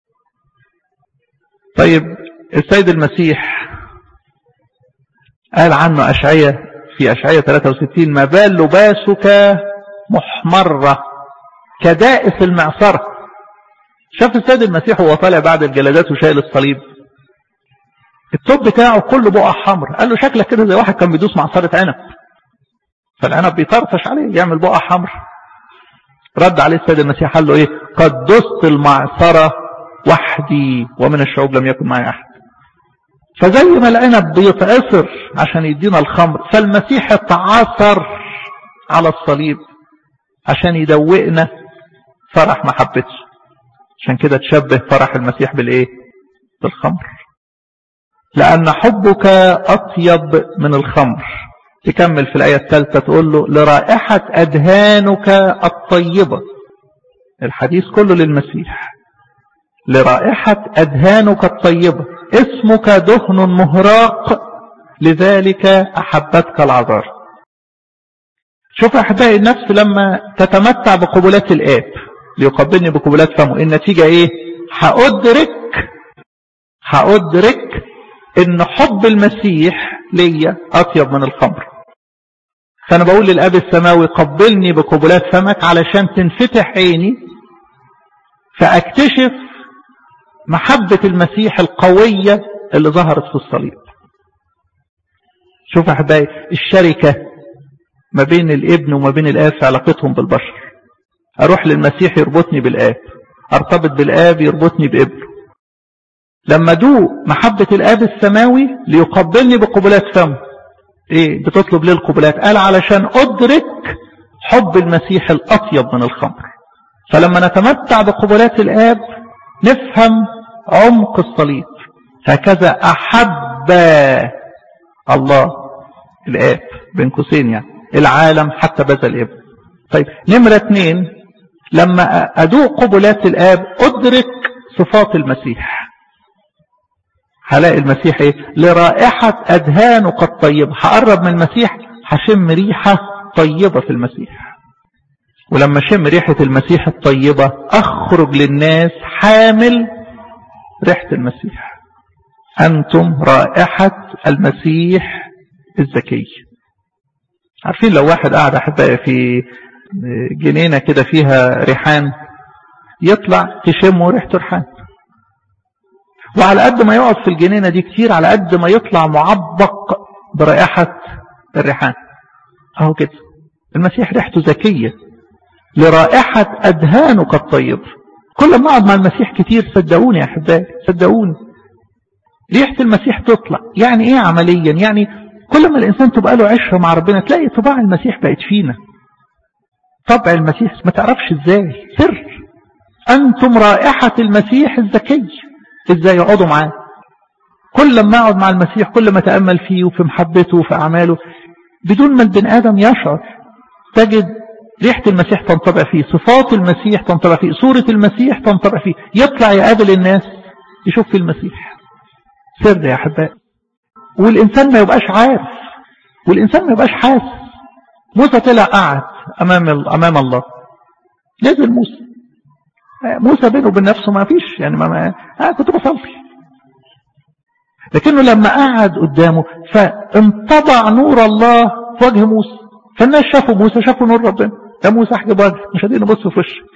طيب السيد المسيح قال عنه أشعية في أشعية 63: ما بال لباسك محمرة كدائس المعصرة. شاف السيد المسيح وهو طالع بعد الجلدات وشايل الصليب، التوب بتاعه كله بقع حمر. قال له شكلك كده زي واحد كان بيدوس معصرة عنب، فالعنب بيطرطش عليه يعمل بقع حمر. رد عليه السيد المسيح قال له قد دست المعصرة وحدي ومن الشعوب لم يكن معي أحد. فزي ما العنب بيتعصر عشان يدينا الخمر، فالمسيح اتعصر على الصليب عشان يدوقنا فرح محبته. عشان كده تشبه فرح المسيح بالخمر. لأن حبك أطيب من الخمر. تكمل في الآية الثالثة تقول له: لرائحة أدهانك الطيبة. الحديث كله للمسيح. لرائحة أدهانك الطيبة، اسمك دهن مهراق، لذلك أحبتك العذار. شوف أحبائي، النفس لما تتمتع بقبلات الآب ليقبلني بقبلات فمه، النتيجة هأدرك إن حب المسيح ليا أطيب من الخمر. فأنا بقول للآب السماوي: قبلني بقبلات فمك علشان تنفتح عيني فأكتشف محبة المسيح القوية اللي ظهرت في الصليب. شوف أحبائي الشركة ما بين الابن وما بين الآب في علاقتهم بالبشر. أروح للمسيح يربطني بالآب، أرتبط بالآب يربطني بابنه. لما دوق محبة الآب السماوي ليقبلني بقبلات فمه، بتطلب ليه القبلات؟ قال علشان أدرك حب المسيح الأطيب من الخمر. فلما نتمتع بقبلات الآب نفهم عمق الصليب. هكذا أحب الله الآب بين قوسين العالم حتى بذل الابن. طيب نمرة 2، لما أدوق قبلات الآب أدرك صفات المسيح. هلاقي المسيح لرائحة أدهانك الطيبة. هقرب من المسيح هشم ريحة طيبة في المسيح. ولما شم ريحة المسيح الطيبة أخرج للناس حامل ريحة المسيح. أنتم رائحة المسيح الزكي. عارفين لو واحد قاعد أحبائي في جنينة كده فيها ريحان، يطلع تشمه ريحته ريحان، وعلى قد ما يقعد في الجنينة دي كتير على قد ما يطلع معبق برائحة الريحان. اهو كده المسيح ريحته زكية. لرائحة أدهانك الطيب. كل ما اقعد مع المسيح كتير صدقوني يا أحبائي، صدقوني ريحة المسيح تطلع. يعني عمليا؟ كل ما الإنسان تبقى له عشرة مع ربنا تلاقي طباع المسيح بقت فينا. طبع المسيح ما تعرفش ازاي، سر. أنتم رائحة المسيح الزكي. ازاي يقعدوا معاه؟ كل ما اقعد مع المسيح كل ما تأمل فيه وفي محبته وفي أعماله بدون ما البن آدم يشعر، تجد ريحة المسيح تنطبع فيه، صفات المسيح تنطبع فيه، صورة المسيح تنطبع فيه، يطلع يقابل الناس يشوف في المسيح. سر يا أحبائي. والإنسان ما يبقاش عارف، والإنسان ما يبقاش حاسس. موسى طلع قعد أمام الله، نزل موسى بينه وبين نفسه ما فيش يعني كنت بصلي، لكنه لما قعد قدامه فانطبع نور الله في وجه موسى، فالناس شافوا موسى، شافوا نور ربنا. يا موسى احجب وجهك، مش قادرين نبص في وشك.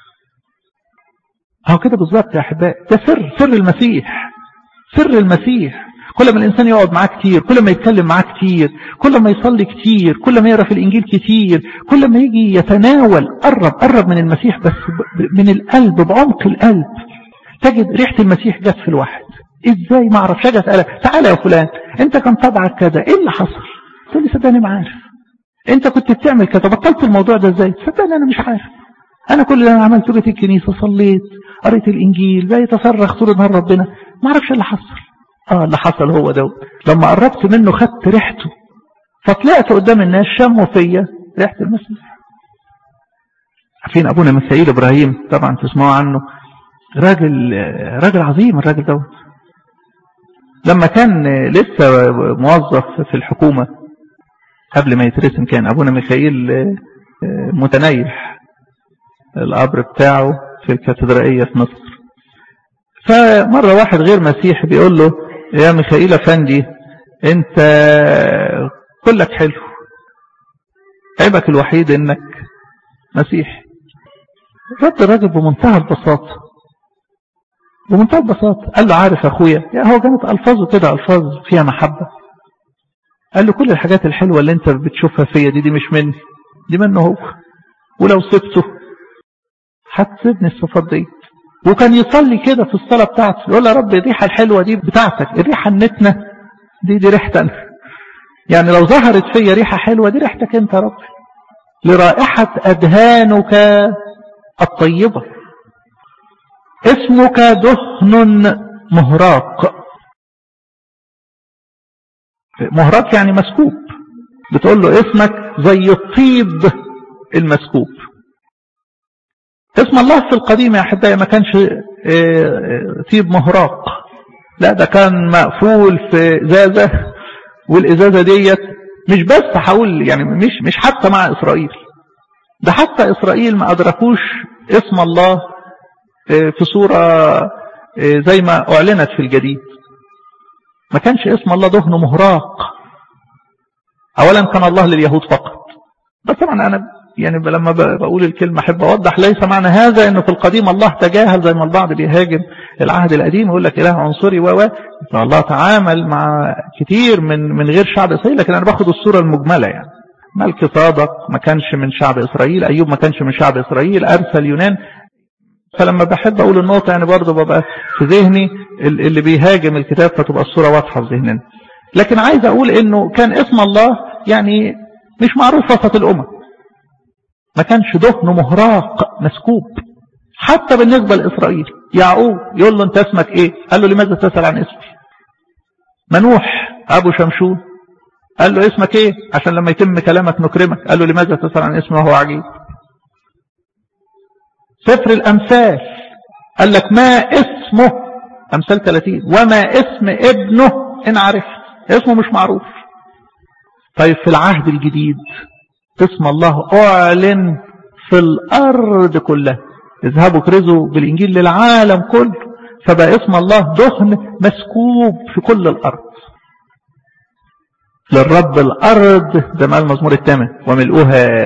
اهو كده بالظبط يا احبائي. ده سر المسيح. سر المسيح. كل ما الانسان يقعد معاه كتير، كل ما يتكلم معاه كتير، كل ما يصلي كتير، كل ما يقرا في الانجيل كتير، كل ما يجي يتناول قرب من المسيح، بس من القلب، بعمق القلب، تجد ريحه المسيح جت في الواحد. ازاي؟ ما اعرفش. اجي اسالك تعالى يا فلان، انت كان طبعك كذا، ايه اللي حصل؟ تقول لي صدقني ما عارف. انت كنت بتعمل كذا، بطلت الموضوع ده ازاي؟ صدقني انا مش عارف. انا كل اللي انا عملته جيت الكنيسه، صليت، قريت الانجيل، بقيت اصرخ طول النهار ربنا، ما اعرفش اللي حصل. اللي حصل هو ده، لما قربت منه خدت ريحته، فطلعت قدام الناس شموا فيا ريحه المسيح. عارفين ابونا ميخائيل ابراهيم؟ طبعا تسمعوا عنه. راجل عظيم الراجل ده. لما كان لسه موظف في الحكومة قبل ما يترسم، كان أبونا ميخائيل متنيح، القبر بتاعه في الكاتدرائية في مصر. فمرة واحد غير مسيحي بيقول له يا ميخائيل أفندي، انت كلك حلو، عيبك الوحيد انك مسيحي. رد الراجل بمنتهى البساطة، بمنتهى البساطة. قال له عارف اخويا، هو كانت الفاظه كده، الفاظ فيها محبة. قال له كل الحاجات الحلوة اللي انت بتشوفها فيا دي مش مني، دي منه هو، ولو سبته هتسيبني الصفات دي. وكان يصلي كده في الصلاة بتاعته، يقول يا رب الريحة الحلوة دي بتاعتك، الريحة النتنة دي ريحتنا. يعني لو ظهرت فيا ريحة حلوة دي ريحتك انت يا رب، لرائحة أدهانك الطيبة. اسمك دهن مهراق. مهراق يعني مسكوب. بتقول له اسمك زي الطيب المسكوب. اسم الله في القديم يا أحبائي ما كانش طيب مهراق، لا ده كان مقفول في إزازة، والإزازة ديت مش بس هقول يعني مش حتى مع إسرائيل، ده حتى إسرائيل ما أدركوش اسم الله في صورة زي ما أعلنت في الجديد. ما كانش اسم الله دهن مهراق. أولا كان الله لليهود فقط، بس طبعا أنا يعني لما بقول الكلمة أحب أوضح، ليس معنى هذا أنه في القديم الله تجاهل زي ما البعض بيهاجم العهد القديم يقول لك إله عنصري الله تعامل مع كتير من غير شعب إسرائيل، لكن أنا باخد الصورة المجملة. يعني ملك صادق ما كانش من شعب إسرائيل، أيوب ما كانش من شعب إسرائيل، أرسل يونان. فلما بحب أقول النقطة يعني برضه ببقى في ذهني اللي بيهاجم الكتاب فتبقى الصورة واضحة في ذهننا. لكن عايز أقول إنه كان اسم الله يعني مش معروف وسط الأمم، ما كانش دهن مهراق مسكوب حتى بالنسبة لإسرائيل. يعقوب يقول له أنت اسمك إيه؟ قال له لماذا تسأل عن اسمي؟ منوح أبو شمشون قال له اسمك إيه؟ عشان لما يتم كلامك نكرمك. قال له لماذا تسأل عن اسمه وهو عجيب؟ سفر الأمثال قال لك ما اسمه، أمثال 30، وما اسم ابنه إن عرفت، اسمه مش معروف. طيب في العهد الجديد اسم الله أعلن في الأرض كلها، اذهبوا كرزوا بالإنجيل للعالم كله، فبقى اسم الله دهن مسكوب في كل الأرض. للرب الأرض ده مال المزمور 8 وملؤها.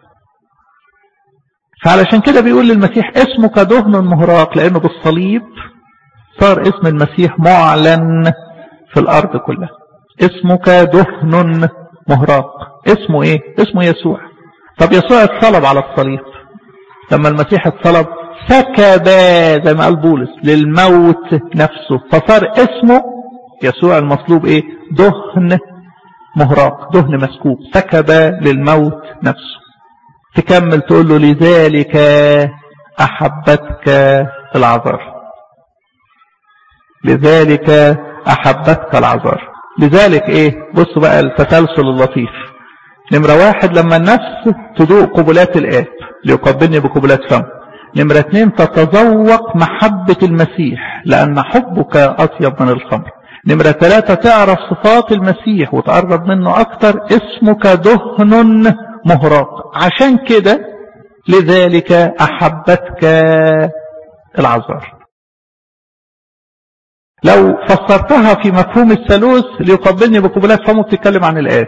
فعلشان كده بيقول للمسيح اسمك دهن مهراق، لأنه بالصليب صار اسم المسيح معلن في الأرض كلها. اسمك دهن مهراق. اسمه ايه؟ اسمه يسوع. طب يسوع اتصلب على الصليب، لما المسيح اتصلب سكب زي ما قال بولس للموت نفسه، فصار اسمه يسوع المصلوب ايه؟ دهن مهراق، دهن مسكوب، سكب للموت نفسه. تكمل تقول له لذلك أحبتك العذار، لذلك أحبتك العذار. لذلك ايه؟ بصوا بقى التسلسل اللطيف. نمرة 1 لما النفس تذوق قبلات الآب ليقبلني بقبلات فم. نمرة 2 تتذوق محبة المسيح لأن حبك أطيب من الخمر. نمرة 3 تعرف صفات المسيح وتقرب منه أكتر، اسمك دهن مهراق. عشان كده لذلك أحبتك العذار. لو فسرتها في مفهوم الثالوث ليقبلني بقبلات فمه بتتكلم عن الآب.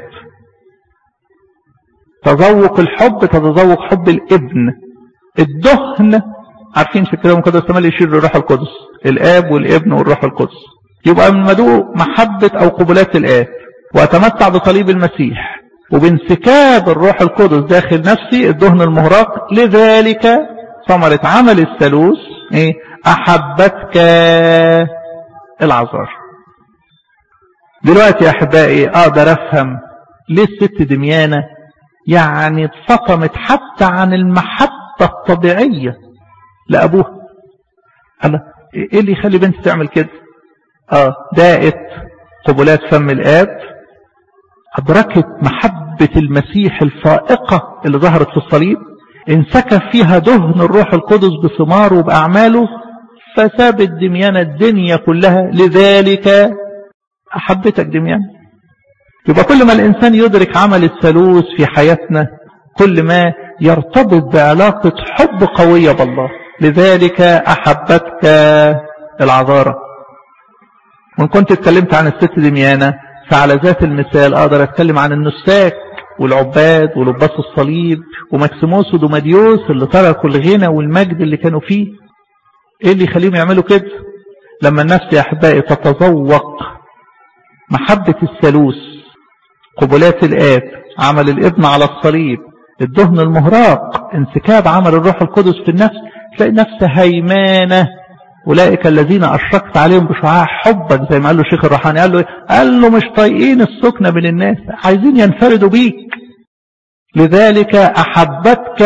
تذوق الحب تتذوق حب الابن. الدهن عارفين في الكتاب المقدس تملي يشير للروح القدس، الآب والابن والروح القدس. يبقى من مدوق محبة أو قبلات الآب وأتمتع بصليب المسيح وبانسكاب الروح القدس داخل نفسي الدهن المهراق. لذلك ثمرة عمل الثالوث ايه؟ أحبتك العذار. دلوقتي يا أحبائي أقدر أفهم ليه الست دميانة يعني اتفطمت حتى عن المحبة الطبيعية لأبوها. الله ايه اللي يخلي بنت تعمل كده؟ داءت قبلات فم الآب، أدركت محبة المسيح الفائقة اللي ظهرت في الصليب، انسكب فيها دهن الروح القدس بثماره وبأعماله، فسابت دميانة الدنيا كلها. لذلك أحبتك دميانة. يبقى كل ما الإنسان يدرك عمل الثالوث في حياتنا كل ما يرتبط بعلاقة حب قوية بالله. لذلك أحبتك العذارة. وإن كنت اتكلمت عن الست دميانة فعلى ذات المثال أقدر أتكلم عن النساك والعباد ولباس الصليب ومكسيموس ودوماديوس اللي تركوا الغنى والمجد اللي كانوا فيه. ايه اللي يخليهم يعملوا كده؟ لما النفس يا احبائي تتذوق محبة الثالوث، قبلات الآب، عمل الابن على الصليب، الدهن المهراق، انسكاب عمل الروح القدس في النفس، تلاقي نفس هيمانة. أولئك الذين أشرقت عليهم بشعاع حبك، زي ما قال له الشيخ الروحاني. قال له مش طايقين السكنة من الناس، عايزين ينفردوا بيك. لذلك أحبتك.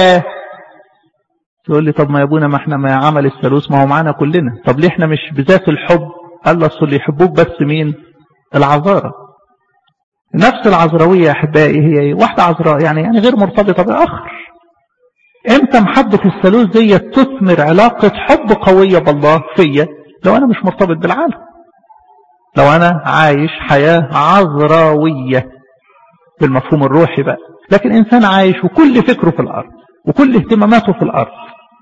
تقول لي طب ما يا ابونا ما احنا ما عمل الثالوث ما هو معانا كلنا، طب ليه احنا مش بذات الحب؟ قال له اصل اللي يحبوك بس مين؟ العذارى. نفس العذراوية يا احبائي هي واحدة عذراء يعني غير مرتبطة بآخر. امتى محبة الثالوث دي تثمر علاقة حب قوية بالله فيا؟ لو انا مش مرتبط بالعالم، لو انا عايش حياة عذراوية بالمفهوم الروحي بقى. لكن انسان عايش وكل فكره في الارض وكل اهتماماته في الارض،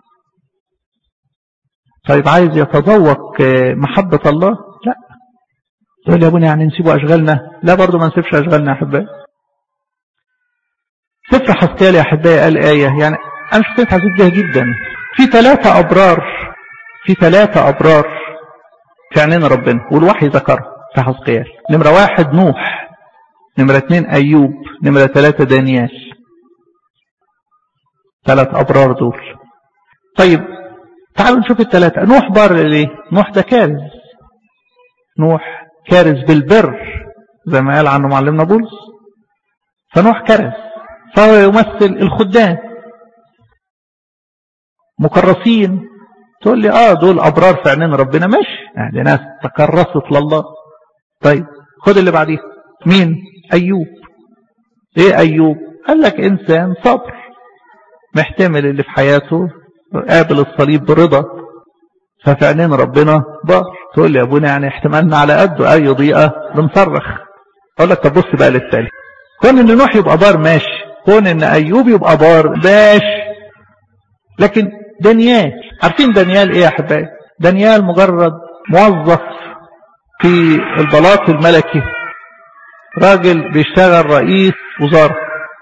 طيب عايز يتذوق محبة الله؟ لا. تقول يا ابونا يعني نسيبوا اشغالنا؟ لا برضو ما نسيبش اشغالنا يا احبائي. سفر حسكال يا احبائي قال آية يعني انا شخصيت عزيز بها جدا. في 3 أبرار، في 3 أبرار في عينين ربنا والوحي ذكرها في حسكال. نمرة 1 نوح، نمرة 2 أيوب، نمرة 3 دانيال. 3 أبرار دول. طيب تعالوا نشوف ال3. نوح بار ليه؟ نوح ده كارز، نوح كارز بالبر زي ما قال عنه معلمنا بولس. فنوح كارز، فهو يمثل الخدام مكرسين. تقول لي دول أبرار في عينين ربنا، ماشي يعني ناس تكرست لله. طيب خد اللي بعديه. مين؟ أيوب. ايه أيوب؟ قال لك إنسان صبر، محتمل اللي في حياته، قابل الصليب برضا، ففي عينين ربنا بار. تقول لي يا ابونا يعني احتمالنا على قده، اي ضيقه بنصرخ. اقول لك طب بص بقى للتالي. كون ان نوح يبقى بار ماشي، كون ان ايوب يبقى بار ماشي. لكن دانيال، عارفين دانيال ايه يا احبائي؟ دانيال مجرد موظف في البلاط الملكي، راجل بيشتغل رئيس وزارة،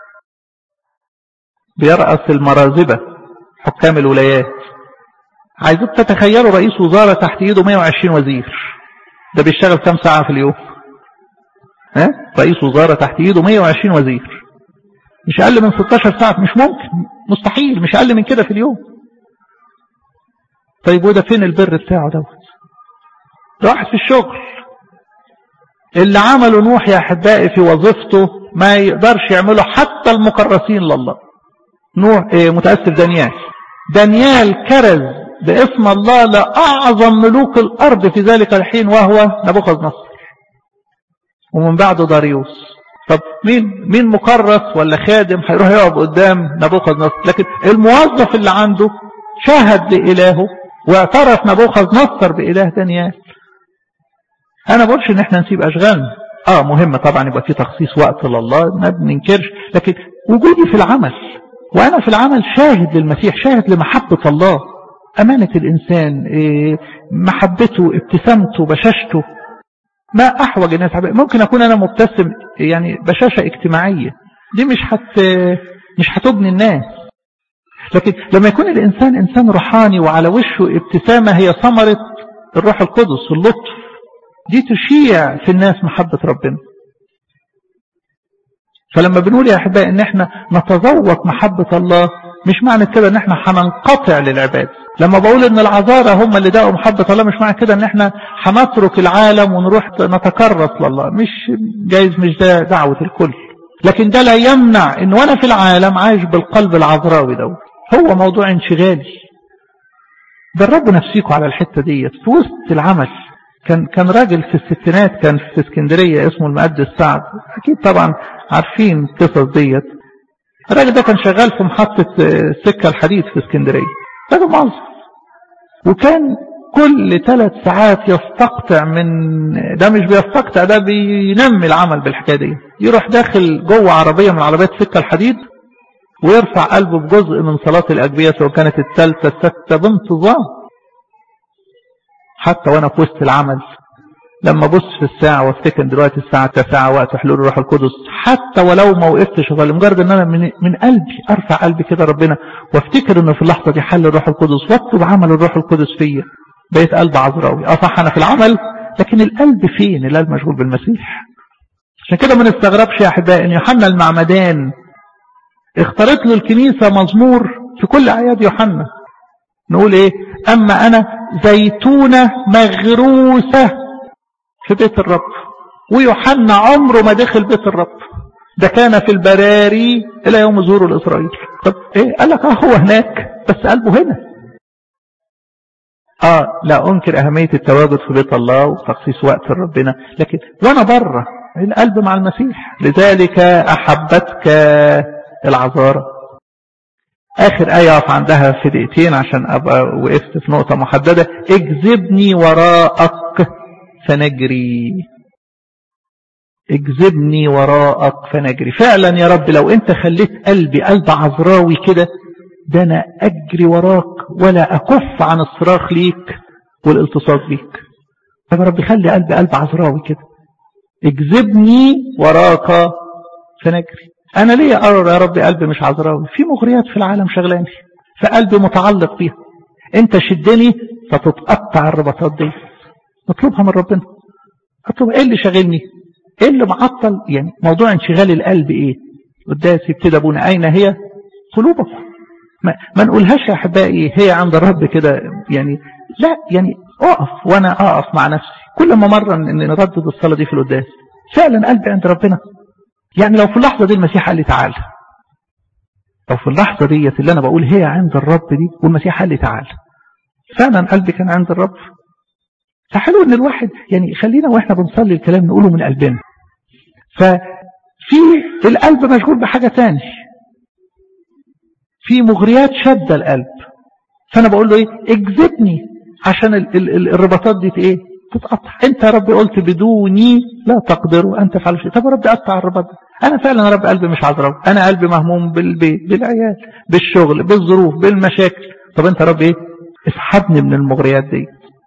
بيرأس المرازبة حكام الولايات. عايزك تتخيلوا رئيس وزارة تحت ايده 120 وزير، ده بيشتغل كم ساعة في اليوم؟ رئيس وزارة تحت ايده 120 وزير، مش اقل من 16 ساعة، مش ممكن، مستحيل، مش اقل من كده في اليوم. طيب وده فين البر بتاعه دوت؟ ده واحد في الشغل اللي عمله نوح يا أحبائي في وظيفته ما يقدرش يعمله حتى المكرسين لله. نوح متأسف دانيال كرز باسم الله لأعظم ملوك الأرض في ذلك الحين وهو نبوخذ نصر، ومن بعده داريوس. طب مين مكرس ولا خادم هيروح يقف قدام نبوخذ نصر؟ لكن الموظف اللي عنده شاهد لإلهه واعترف نبوخذ نصر بإله دانيال. أنا بقولش إن احنا نسيب أشغالنا، مهمة طبعا يبقى في تخصيص وقت لله، ما بننكرش، لكن وجودي في العمل وأنا في العمل شاهد للمسيح، شاهد لمحبة الله، أمانة الإنسان، محبته، ابتسامته، بشاشته. ما أحوج الناس. ممكن أكون أنا مبتسم يعني بشاشة اجتماعية، دي مش هتبني الناس. لكن لما يكون الإنسان إنسان روحاني وعلى وشه ابتسامة هي ثمرة الروح القدس، اللطف، دي تشيع في الناس محبة ربنا. فلما بنقول يا أحبائي إن احنا نتذوق محبة الله، مش معنى كده إن احنا هننقطع للعباد. لما بقول إن العذارى هم اللي داقوا محبة الله، مش معنى كده إن احنا هنترك العالم ونروح نتكرس لله، مش جايز، مش ده دعوة الكل. لكن ده لا يمنع إن وأنا في العالم عايش بالقلب العذراوي ده، هو موضوع انشغالي. دربوا نفسيكم على الحتة دي في وسط العمل. كان راجل في الستينات كان في اسكندرية اسمه المقدس سعد، أكيد طبعا عارفين القصص ديت. الراجل ده كان شغال في محطة سكة الحديد في اسكندرية، راجل موظف، وكان كل 3 ساعات يستقطع ده مش بيستقطع، ده بينمي العمل بالحكاية دي. يروح داخل جوه عربية من عربيات سكة الحديد ويرفع قلبه بجزء من صلاة الأجبية، سواء كانت 3 6 بانتظام. حتى وانا في وسط العمل لما ابص في الساعة وافتكر دلوقتي الساعة 9 وقت حلول الروح القدس، حتى ولو ما وقفتش اصلي، مجرد ان انا من قلبي ارفع قلبي كده ربنا وافتكر ان في اللحظة دي حل الروح القدس واطلب عمل الروح القدس فيا، بقيت قلب عذراوي. صح انا في العمل، لكن القلب فين؟ القلب مشغول بالمسيح. عشان كده ما نستغربش يا احبائي ان يوحنا المعمدان اختارت له الكنيسة مزمور في كل اعياد يوحنا، نقول ايه؟ اما انا زيتونة مغروسة في بيت الرب. ويوحنا عمره ما دخل بيت الرب، ده كان في البراري الى يوم ظهوره لإسرائيل. طب ايه؟ قال لك هو هناك بس قلبه هنا. لا انكر اهمية التواجد في بيت الله وتخصيص وقت ربنا، لكن وانا بره القلب مع المسيح. لذلك احبتك العذارى. آخر آية أقف عندها في دقيقتين عشان أبقى وقفت في نقطة محددة. اجذبني وراءك فنجري. اجذبني وراءك فنجري. فعلا يا رب لو أنت خليت قلبي قلب عذراوي كده، ده أنا أجري وراك ولا أكف عن الصراخ ليك والالتصاق بيك. طب يا رب خلي قلبي قلب عذراوي كده. اجذبني وراك فنجري. أنا ليه أرى يا رب قلبي مش عذراوي؟ في مغريات في العالم شغلاني، فقلبي متعلق بيها. أنت شدني فتتقطع الرباطات دي. نطلبها من ربنا. أطلب إيه اللي شغلني؟ إيه اللي معطل؟ يعني موضوع انشغال القلب إيه؟ قداسي ابتدى أبونا أين هي قلوبكم؟ ما نقولهاش يا أحبائي هي عند الرب كده، يعني لا، يعني أقف وأنا أقف مع نفسي كل ما مرة إن نردد الصلاة دي في القداس. فعلا قلبي عند ربنا. يعني لو في اللحظة دي المسيح قال لي تعال، لو في اللحظة دي اللي أنا بقول هي عند الرب دي والمسيح قال لي تعال، فعلا قلبي كان عند الرب. فحلو ان الواحد يعني خلينا واحنا بنصلي الكلام نقوله من قلبنا. ففي القلب مشغول بحاجة تاني، في مغريات شدة القلب. فأنا بقول له ايه؟ اجذبني عشان الرباطات دي ايه؟ تتقطع. انت يا رب قلت بدوني لا تقدروا ان تفعلوا شيء. طب يا رب اقطع الرباط ده. انا فعلا يا رب قلبي مش عذراوي، انا قلبي مهموم بالبيت، بالعيال، بالشغل، بالظروف، بالمشاكل. طب انت يا رب ايه؟ اسحبني من المغريات دي.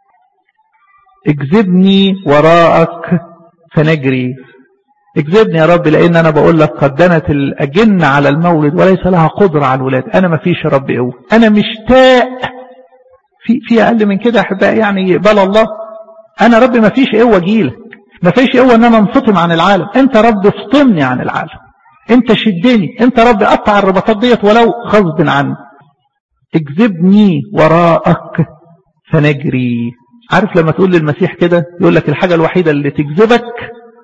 اجذبني وراءك فنجري. اجذبني يا رب، لان انا بقول لك قد دنت الاجنة على المولد وليس لها قدرة على الولاد. انا ما فيش يا رب قوة، انا مشتاق. في اقل من كده احبائي يعني يقبل الله؟ انا رب ما فيش قوة اجيلك، ما فيش قوة ان انا انفطم عن العالم. انت رب افطمني عن العالم، انت شدني، انت رب اقطع الرباطات ديت ولو غصب عني. اجذبني وراءك فنجري. عارف لما تقول للمسيح كده يقول لك الحاجة الوحيدة اللي تجذبك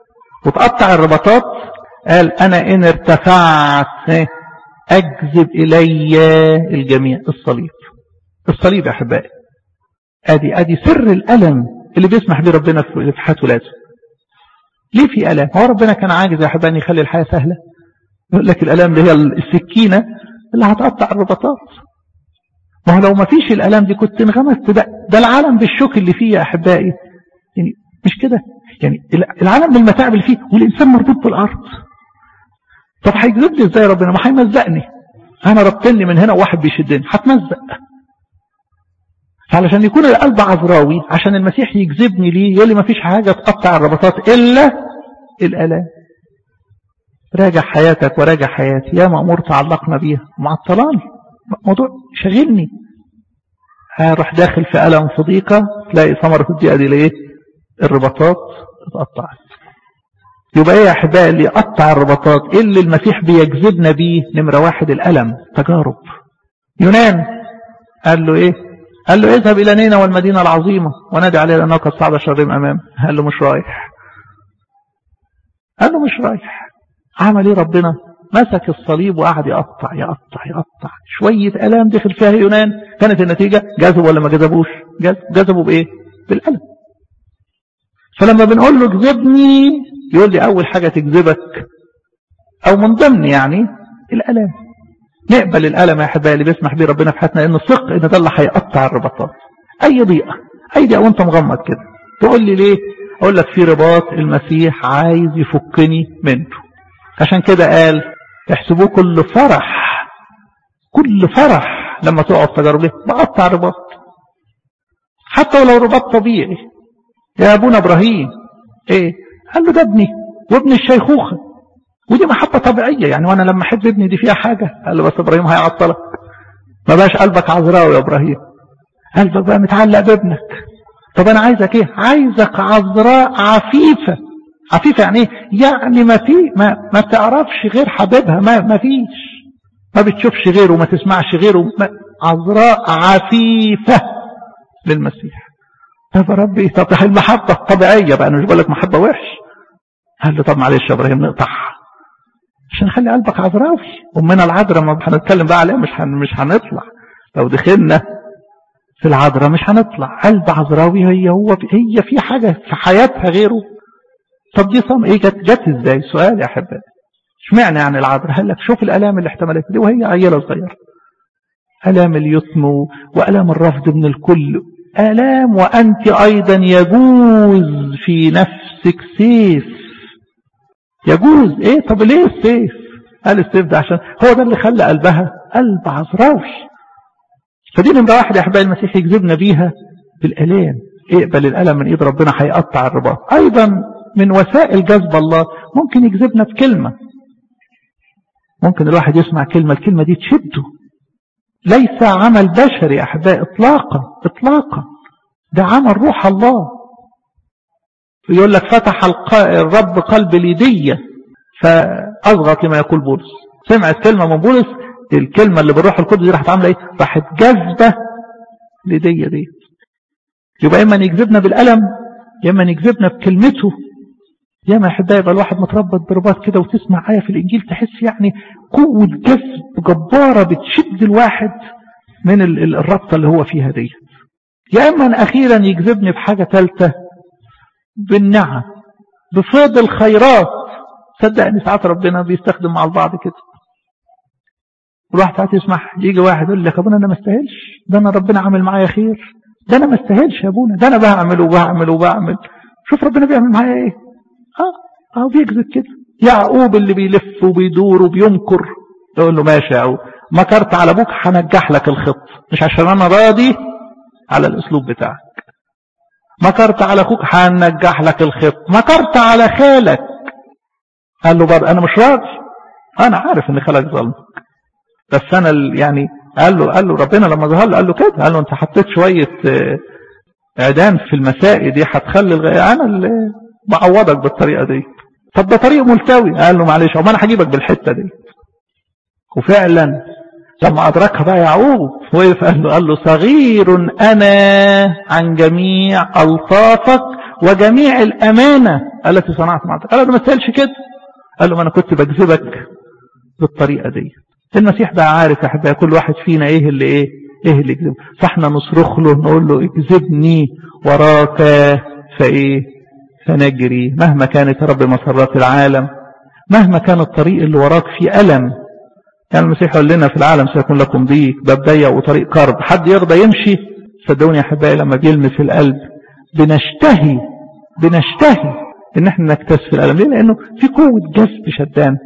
وتقطع الرباطات. قال أنا إن ارتفعت أجذب إلي الجميع. الصليب يا أحبائي، أدي سر الألم اللي بيسمح به ربنا في حياة ولاده. ليه في ألم؟ هو ربنا كان عاجز يا أحبائي يخلي الحياة سهلة؟ يقول لك الألم اللي هي السكينة اللي هتقطع الرباطات. ما هو لو ما فيش الألم دي كنت انغمست. ده العالم بالشوك اللي فيه يا أحبائي، يعني مش كده؟ يعني العالم بالمتاعب اللي فيه، والإنسان مربوط بالأرض. طب هيجذبني ازاي ربنا؟ ما هيمزقني. انا ربطني من هنا وواحد بيشدني، هتمزق. فعلشان يكون القلب عذراوي، عشان المسيح يجذبني ليه، يقول لي ما فيش حاجة تقطع الرباطات الا الالام. راجع حياتك وراجع حياتي، يا امور تعلقنا بيها معطلاني، موضوع شغلني. هروح داخل في الم في ضيقه، تلاقي ثمره الضيقه دي ليه؟ الرباطات اتقطعت. يبقى ايه يا احبائي اللي يقطع الرباطات؟ ايه اللي المسيح بيجذبنا بيه؟ نمرة واحد الألم، تجارب. يونان قال له ايه؟ قال له اذهب الى نينوى والمدينة العظيمة ونادي عليها لأنها قد صعد شرهم امامه. قال له مش رايح. قال له مش رايح. عمل ايه ربنا؟ مسك الصليب وقعد يقطع يقطع يقطع. شوية ألام دخل فيها يونان، كانت النتيجة جذبوا ولا ما جذبوش؟ جذبوا بايه؟ بالألم. فلما بنقول له اجذبني، يقول لي أول حاجة تجذبك أو من ضمن يعني الألم. نقبل الألم يا أحبائي اللي بيسمح بيه ربنا في حياتنا، إنه الثق إن ده اللي هيقطع الرباطات. أي ضيقة وأنت مغمض كده تقول لي ليه؟ أقول لك في رباط المسيح عايز يفكني منه. عشان كده قال احسبوه كل فرح لما تقعد تجارب. ليه؟ بقطع رباط حتى ولو رباط طبيعي. يا أبونا إبراهيم إيه؟ قال له ده ابني وابن الشيخوخة، ودي محبة طبيعية يعني، وانا لما احب ابني دي فيها حاجة؟ قال له بس ابراهيم هيعطلك، ما بقاش قلبك عذراء يا ابراهيم، قلبك بقى متعلق بابنك. طب انا عايزك ايه؟ عايزك عذراء عفيفة. عفيفة يعني ايه؟ يعني ما تعرفش غير حبيبها، ما فيش، ما بتشوفش غيره وما تسمعش غيره، عذراء عفيفة للمسيح. طب يا ربي، طب المحبة الطبيعية بقى، انا مش بقول لك محبة وحش. قال له طب معلش يا ابراهيم نقطعها عشان نخلي قلبك عذراوي. امنا العذراء ما هنتكلم بقى عليها، مش هنطلع لو دخلنا في العذراء، مش هنطلع. قلب عذراوي هي في حاجة في حياتها غيره. طب دي ايه جت ازاي؟ سؤال يا احبائي. اشمعنى يعني العذراء؟ قال لك شوف الالام اللي احتملتها دي وهي عيله صغيره، الام اليتم والام الرفض من الكل، الام وانت ايضا يجوز في نفسك سيف. يجوز ايه؟ طب ليه السيف؟ قال السيف ده عشان هو ده اللي خلى قلبها قلب عذراوي. فدي نمرة واحد يا احبائي المسيح يجذبنا بيها بالالام. اقبل الالم من ايد ربنا هيقطع الرباط. ايضا من وسائل جذب الله ممكن يجذبنا بكلمة. ممكن الواحد يسمع كلمة، الكلمة دي تشده. ليس عمل بشري يا احبائي اطلاقا، ده عمل روح الله. يقول لك فتح الرب قلب ليدية فأصغت لما يقول بولس. سمعت كلمة من بولس، الكلمة اللي بالروح القدس دي راحت عامله ايه؟ راحت جذبة ليدية دي. يبقى اما يجذبنا بالألم، يا اما يجذبنا بكلمته. يا ما يحبها يبقى الواحد متربط برباط كده وتسمع آية في الإنجيل تحس يعني قوة جذب جبارة بتشد الواحد من الربطة اللي هو فيها دي. يا اما أخيرا يجذبني بحاجة ثالثة، بالنعم، بفيض الخيرات. صدقني ساعات ربنا بيستخدم مع البعض كده. الواحد ساعات يسمح يجي واحد يقول لك ابونا انا ما استاهلش، ده انا ربنا عامل معايا خير، ده انا ما استاهلش يا ابونا، ده انا بعمل. شوف ربنا بيعمل معايا ايه. بيكذب كده. يعقوب اللي بيلف وبيدور وبيمكر، يقول له ماشي يا يعقوب، مكرت على ابوك هنجح لك الخط، مش عشان انا راضي على الاسلوب بتاعك. مكرت على اخوك هنجح لك الخط، مكرت على خالك. قال له برضه انا مش راضي، انا عارف ان خالك ظلمك، بس انا يعني قال له ربنا لما ظهر له قال له كده، قال له انت حطيت شويه اعدام في المسائي دي هتخلي انا اللي بعوضك بالطريقه دي. طب ده طريق ملتوي. قال له معلش انا هجيبك بالحته دي. وفعلا لما أدركها بقى يعقوب وقف قال له صغير أنا عن جميع ألطافك وجميع الأمانة التي صنعت معك. قال له ما تسألش كده. قال له ما أنا كنت بجذبك بالطريقة دي. المسيح بقى عارف يا حبايبي كل واحد فينا ايه اللي يجذبه. فاحنا نصرخ له نقول له اجذبني وراك فنجري. مهما كانت يا رب مسارات العالم، مهما كان الطريق اللي وراك فيه ألم. كان المسيح يقول لنا في العالم سيكون لكم ضيق، باب ضيق وطريق كرب. حد يرضى يمشي؟ صدقوني يا حبايبي لما بيلمس القلب بنشتهي ان احنا نكتسب الألم. ليه؟ لانه في قوة جذب شدان.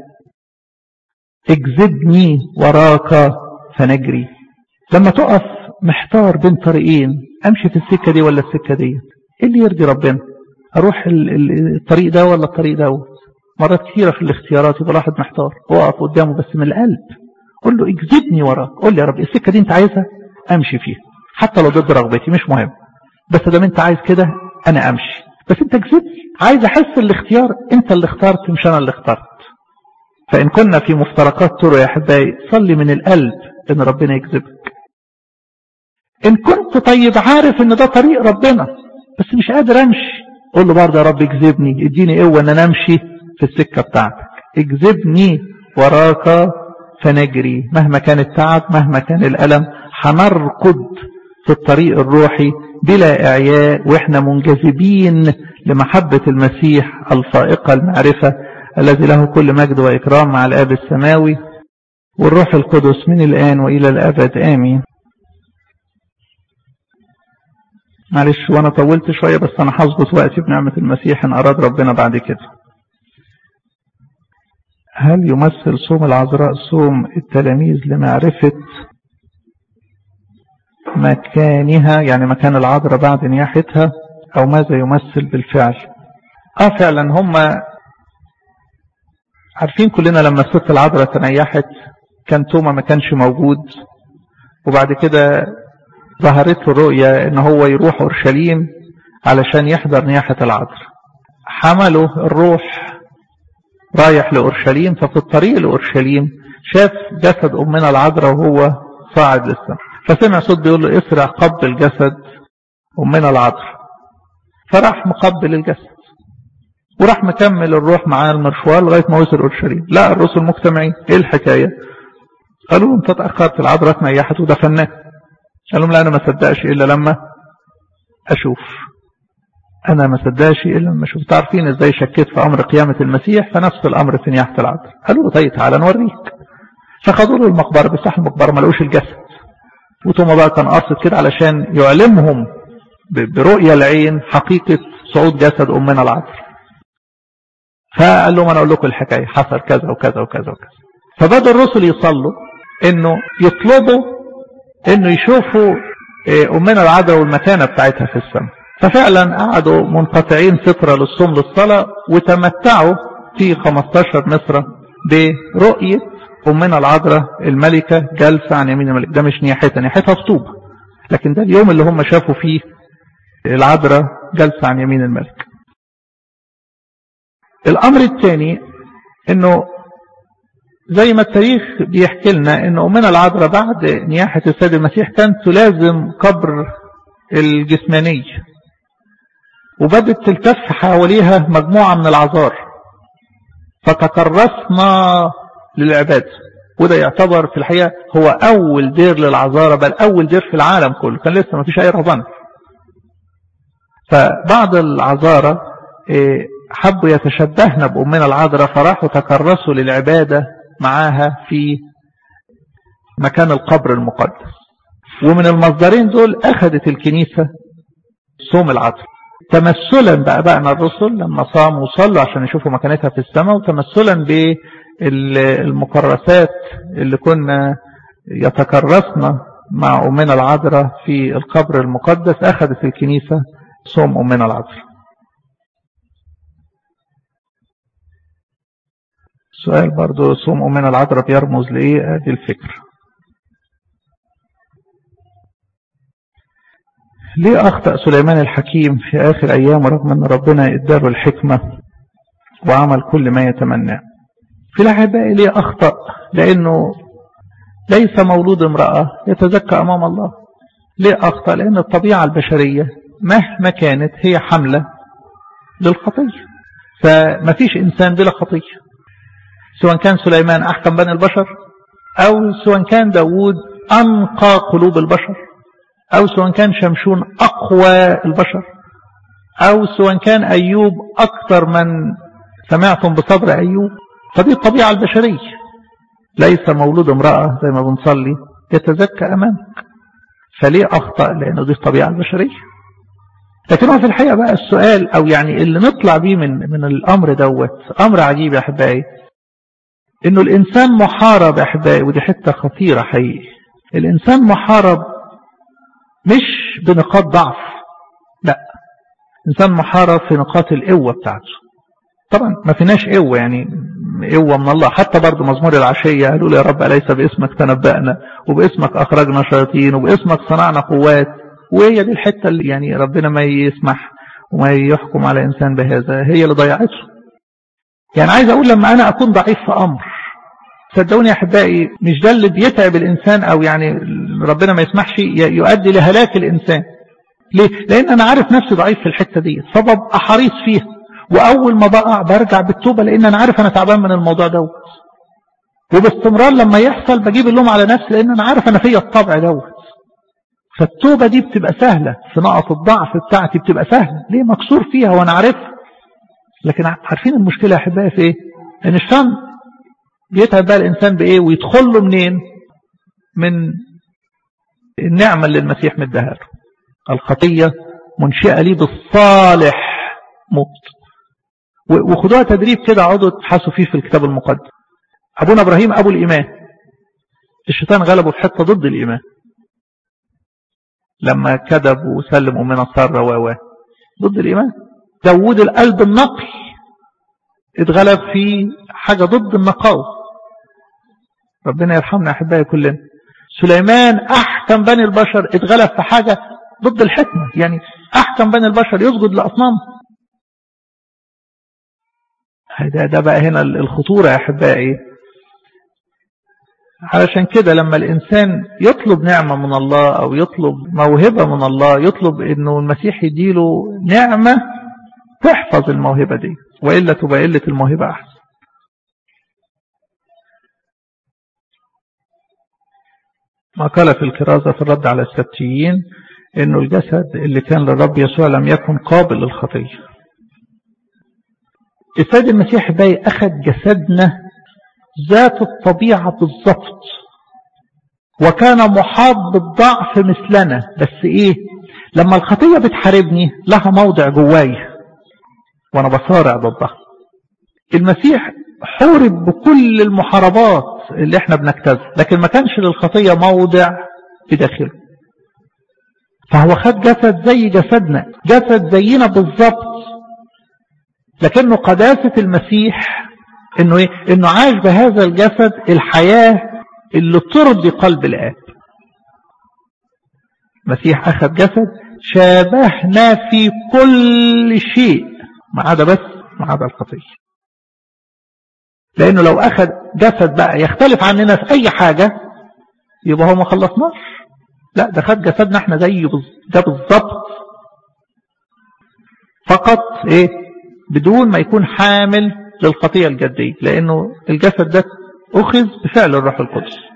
اجذبني وراك فنجري. لما تقف محتار بين طريقين، امشي في السكة دي ولا السكة دي، ايه اللي يرضي ربنا؟ اروح الطريق ده ولا الطريق ده؟ مرات كثيرة في الاختيارات يبقى الواحد محتار، وقف قدامه بس من القلب قول له اجذبني وراك. قول لي يا رب السكة دي انت عايزها امشي فيها حتى لو ضد رغبتي مش مهم، بس دام انت عايز كده انا امشي، بس انت اجذبني. عايز احس الاختيار، انت اللي اخترت مش انا اللي اخترت. فان كنا في مفترقات طرق يا احبائي صلي من القلب ان ربنا يجذبك. ان كنت طيب عارف ان ده طريق ربنا بس مش قادر امشي، قول له برضه يا رب اجذبني، اديني قوه ان انا امشي في السكه بتاعتك. اجذبني وراك فنجري. مهما كان التعب، مهما كان الالم، هنركض في الطريق الروحي بلا اعياء واحنا منجذبين لمحبه المسيح الفائقه المعرفه الذي له كل مجد واكرام مع الاب السماوي والروح القدس من الان والى الابد امين. معلش وانا طولت شوية بس انا هظبط وقتي بنعمة المسيح ان اراد ربنا بعد كده. هل يمثل صوم العذراء صوم التلاميذ لمعرفة مكانها، يعني مكان العذراء بعد نياحتها، او ماذا يمثل بالفعل؟ فعلا هم عارفين كلنا لما الست العذراء تنيحت كان توما ما كانش موجود، وبعد كده ظهرت له الرؤيا ان هو يروح اورشليم علشان يحضر نياحة العذراء. حمله الروح رايح لاورشليم، ففي الطريق لاورشليم شاف جسد امنا العذراء وهو صاعد للسماء، فسمع صوت بيقول له اسرع قبل جسد امنا العذراء. فراح مقبل الجسد وراح مكمل الروح معاه المشوار لغايه ما وصل اورشليم. لا الرسل مجتمعين، ايه الحكايه؟ قالوا انت اتاخرت، العذراء تنيحت ودفناها. قال لهم لا انا ما صدقش الا لما اشوف. انا ما صدقش الا لما اشوف. تعرفين ازاي شكيت في امر قيامه المسيح؟ فنفس الامر في نياحه العذراء. قالوا له طيب تعالى نوريك. فخدوا له المقبره، بس المقبره ما لقوش الجسد. وثم بقى كان قاصد كده علشان يعلمهم برؤيه العين حقيقه صعود جسد امنا العذراء. فقال لهم انا اقول لكم الحكايه، حصل كذا وكذا وكذا وكذا. فبدأ الرسل يصلوا انه يطلبوا انه يشوفوا امنا العذراء والمكانه بتاعتها في السماء. ففعلا قعدوا منقطعين فتره للصوم للصلاه، وتمتعوا في 15 مصر برؤيه امنا العذراء الملكه جالسه عن يمين الملك. ده مش نياحتها في طوبى، لكن ده اليوم اللي هم شافوا فيه العذراء جالسه عن يمين الملك. الامر الثاني انه زي ما التاريخ بيحكي لنا ان امنا العذراء بعد نياحة السيد المسيح كانت تلازم قبر الجسماني، وبدت تلتف حواليها مجموعة من العذار، فتكرسنا للعبادة. وده يعتبر في الحقيقة هو اول دير للعذارى، بل اول دير في العالم كله، كان لسه ما فيش اي رهبنة. فبعض العذارى حبوا يتشبهن بأمنا العذراء، فراحوا تكرسوا للعبادة معاها في مكان القبر المقدس. ومن المصدرين دول أخذت الكنيسة صوم العذراء تمثلا بأبائنا الرسل لما صاموا وصلوا عشان يشوفوا مكانتها في السماء، وتمثلا بالمكرسات اللي كنا يتكرسنا مع أمنا العذراء في القبر المقدس. أخذت الكنيسة صوم أمنا العذراء. سؤال برضو، صوم أمنا العذراء بيرمز لإيه؟ دي الفكر. ليه أخطأ سليمان الحكيم في آخر أيام رغم أن ربنا إداله الحكمة وعمل كل ما يتمنى؟ في الحقيقة ليه أخطأ؟ لأنه ليس مولود امرأة يتزكى أمام الله. ليه أخطأ؟ لأن الطبيعة البشرية مهما كانت هي حملة للخطية. فما فيش إنسان بلا خطية، سواء كان سليمان أحكم بني البشر، أو سواء كان داود أنقى قلوب البشر، أو سواء كان شمشون أقوى البشر، أو سواء كان أيوب أكثر من سمعتم بصبر أيوب. فدي الطبيعة البشرية، ليس مولود امرأة زي ما بنصلي يتزكى أمامك. فليه أخطأ؟ لأنه دي الطبيعة البشرية. لكن هو في الحقيقة بقى السؤال، أو يعني اللي نطلع بيه من الأمر دوت أمر عجيب يا أحبائي، إنه الإنسان محارب يا أحبائي، ودي حتة خطيرة حقيقي. الإنسان محارب مش بنقاط ضعف، لا، إنسان محارب في نقاط القوة بتاعته. طبعا ما فيناش قوة، يعني قوة من الله. حتى برضو مزمور العشية قالوا يا رب أليس باسمك تنبأنا، وباسمك أخرجنا شياطين، وباسمك صنعنا قوات. وهي دي الحتة اللي يعني ربنا ما يسمح وما يحكم على إنسان بهذا، هي اللي ضيعته. يعني عايز أقول لما أنا أكون ضعيف في أمر، صدقوني يا أحبائي مش ده اللي بيتعب الإنسان، أو يعني ربنا ما يسمحش يؤدي لهلاك الإنسان. ليه؟ لأن أنا عارف نفسي ضعيف في الحتة دي، فببقى حريص فيها، وأول ما بقع برجع بالتوبة، لأن أنا عارف أنا تعبان من الموضوع دوت. وباستمرار لما يحصل بجيب اللوم على نفسي، لأن أنا عارف أنا فيا الطبع دوت. فالتوبة دي بتبقى سهلة في نقط الضعف بتاعتي، بتبقى سهلة. ليه؟ مكسور فيها وأنا عارفها. لكن عارفين المشكلة يا أحبائي في إيه؟ إن الشام بيتعب بقى الإنسان بإيه، ويدخل له منين؟ من النعمة اللي المسيح مديها له. الخطية منشئة لي بالصالح موت. وخدوها تدريب كده، اقعدوا تبحثوا فيه في الكتاب المقدس. أبونا إبراهيم أبو الإيمان، الشيطان غلبه في حتة ضد الإيمان لما كذب وسلم أمنا سارة ضد الإيمان. داود القلب النقي اتغلب في حاجة ضد النقاوة. ربنا يرحمنا أحبائي كلنا. سليمان أحكم بني البشر اتغلب في حاجة ضد الحكمة، يعني أحكم بني البشر يسجد لأصنام. ده بقى هنا الخطورة يا أحبائي. علشان كده لما الإنسان يطلب نعمة من الله، أو يطلب موهبة من الله، يطلب إنه المسيح يديله نعمة تحفظ الموهبة دي، وإلا تبقى قلة الموهبة أحسن. ما قال في الكرازة في الرد على السبتيين إنه الجسد اللي كان للرب يسوع لم يكن قابل للخطية. السيد المسيح باي أخذ جسدنا ذات الطبيعة بالضبط، وكان محاط بالضعف مثلنا. بس إيه؟ لما الخطية بتحاربني لها موضع جواي وأنا بصارع ضدها. المسيح حورب بكل المحاربات اللي احنا بنجتازها، لكن ما كانش للخطية موضع في داخله. فهو خد جسد زي جسدنا، جسد زينا بالضبط، لكنه قداسة المسيح انه ايه؟ انه عاش بهذا الجسد الحياة اللي ترضي قلب الآب. المسيح اخذ جسد شابهنا في كل شيء ما عدا الخطية. لانه لو اخذ جسد بقى يختلف عننا في اي حاجة يبقى هو ما خلصناش. لا، ده خد جسدنا احنا زيه ده بالضبط، فقط ايه؟ بدون ما يكون حامل للخطية الجدية، لأنه الجسد ده أخذ بفعل الروح القدس.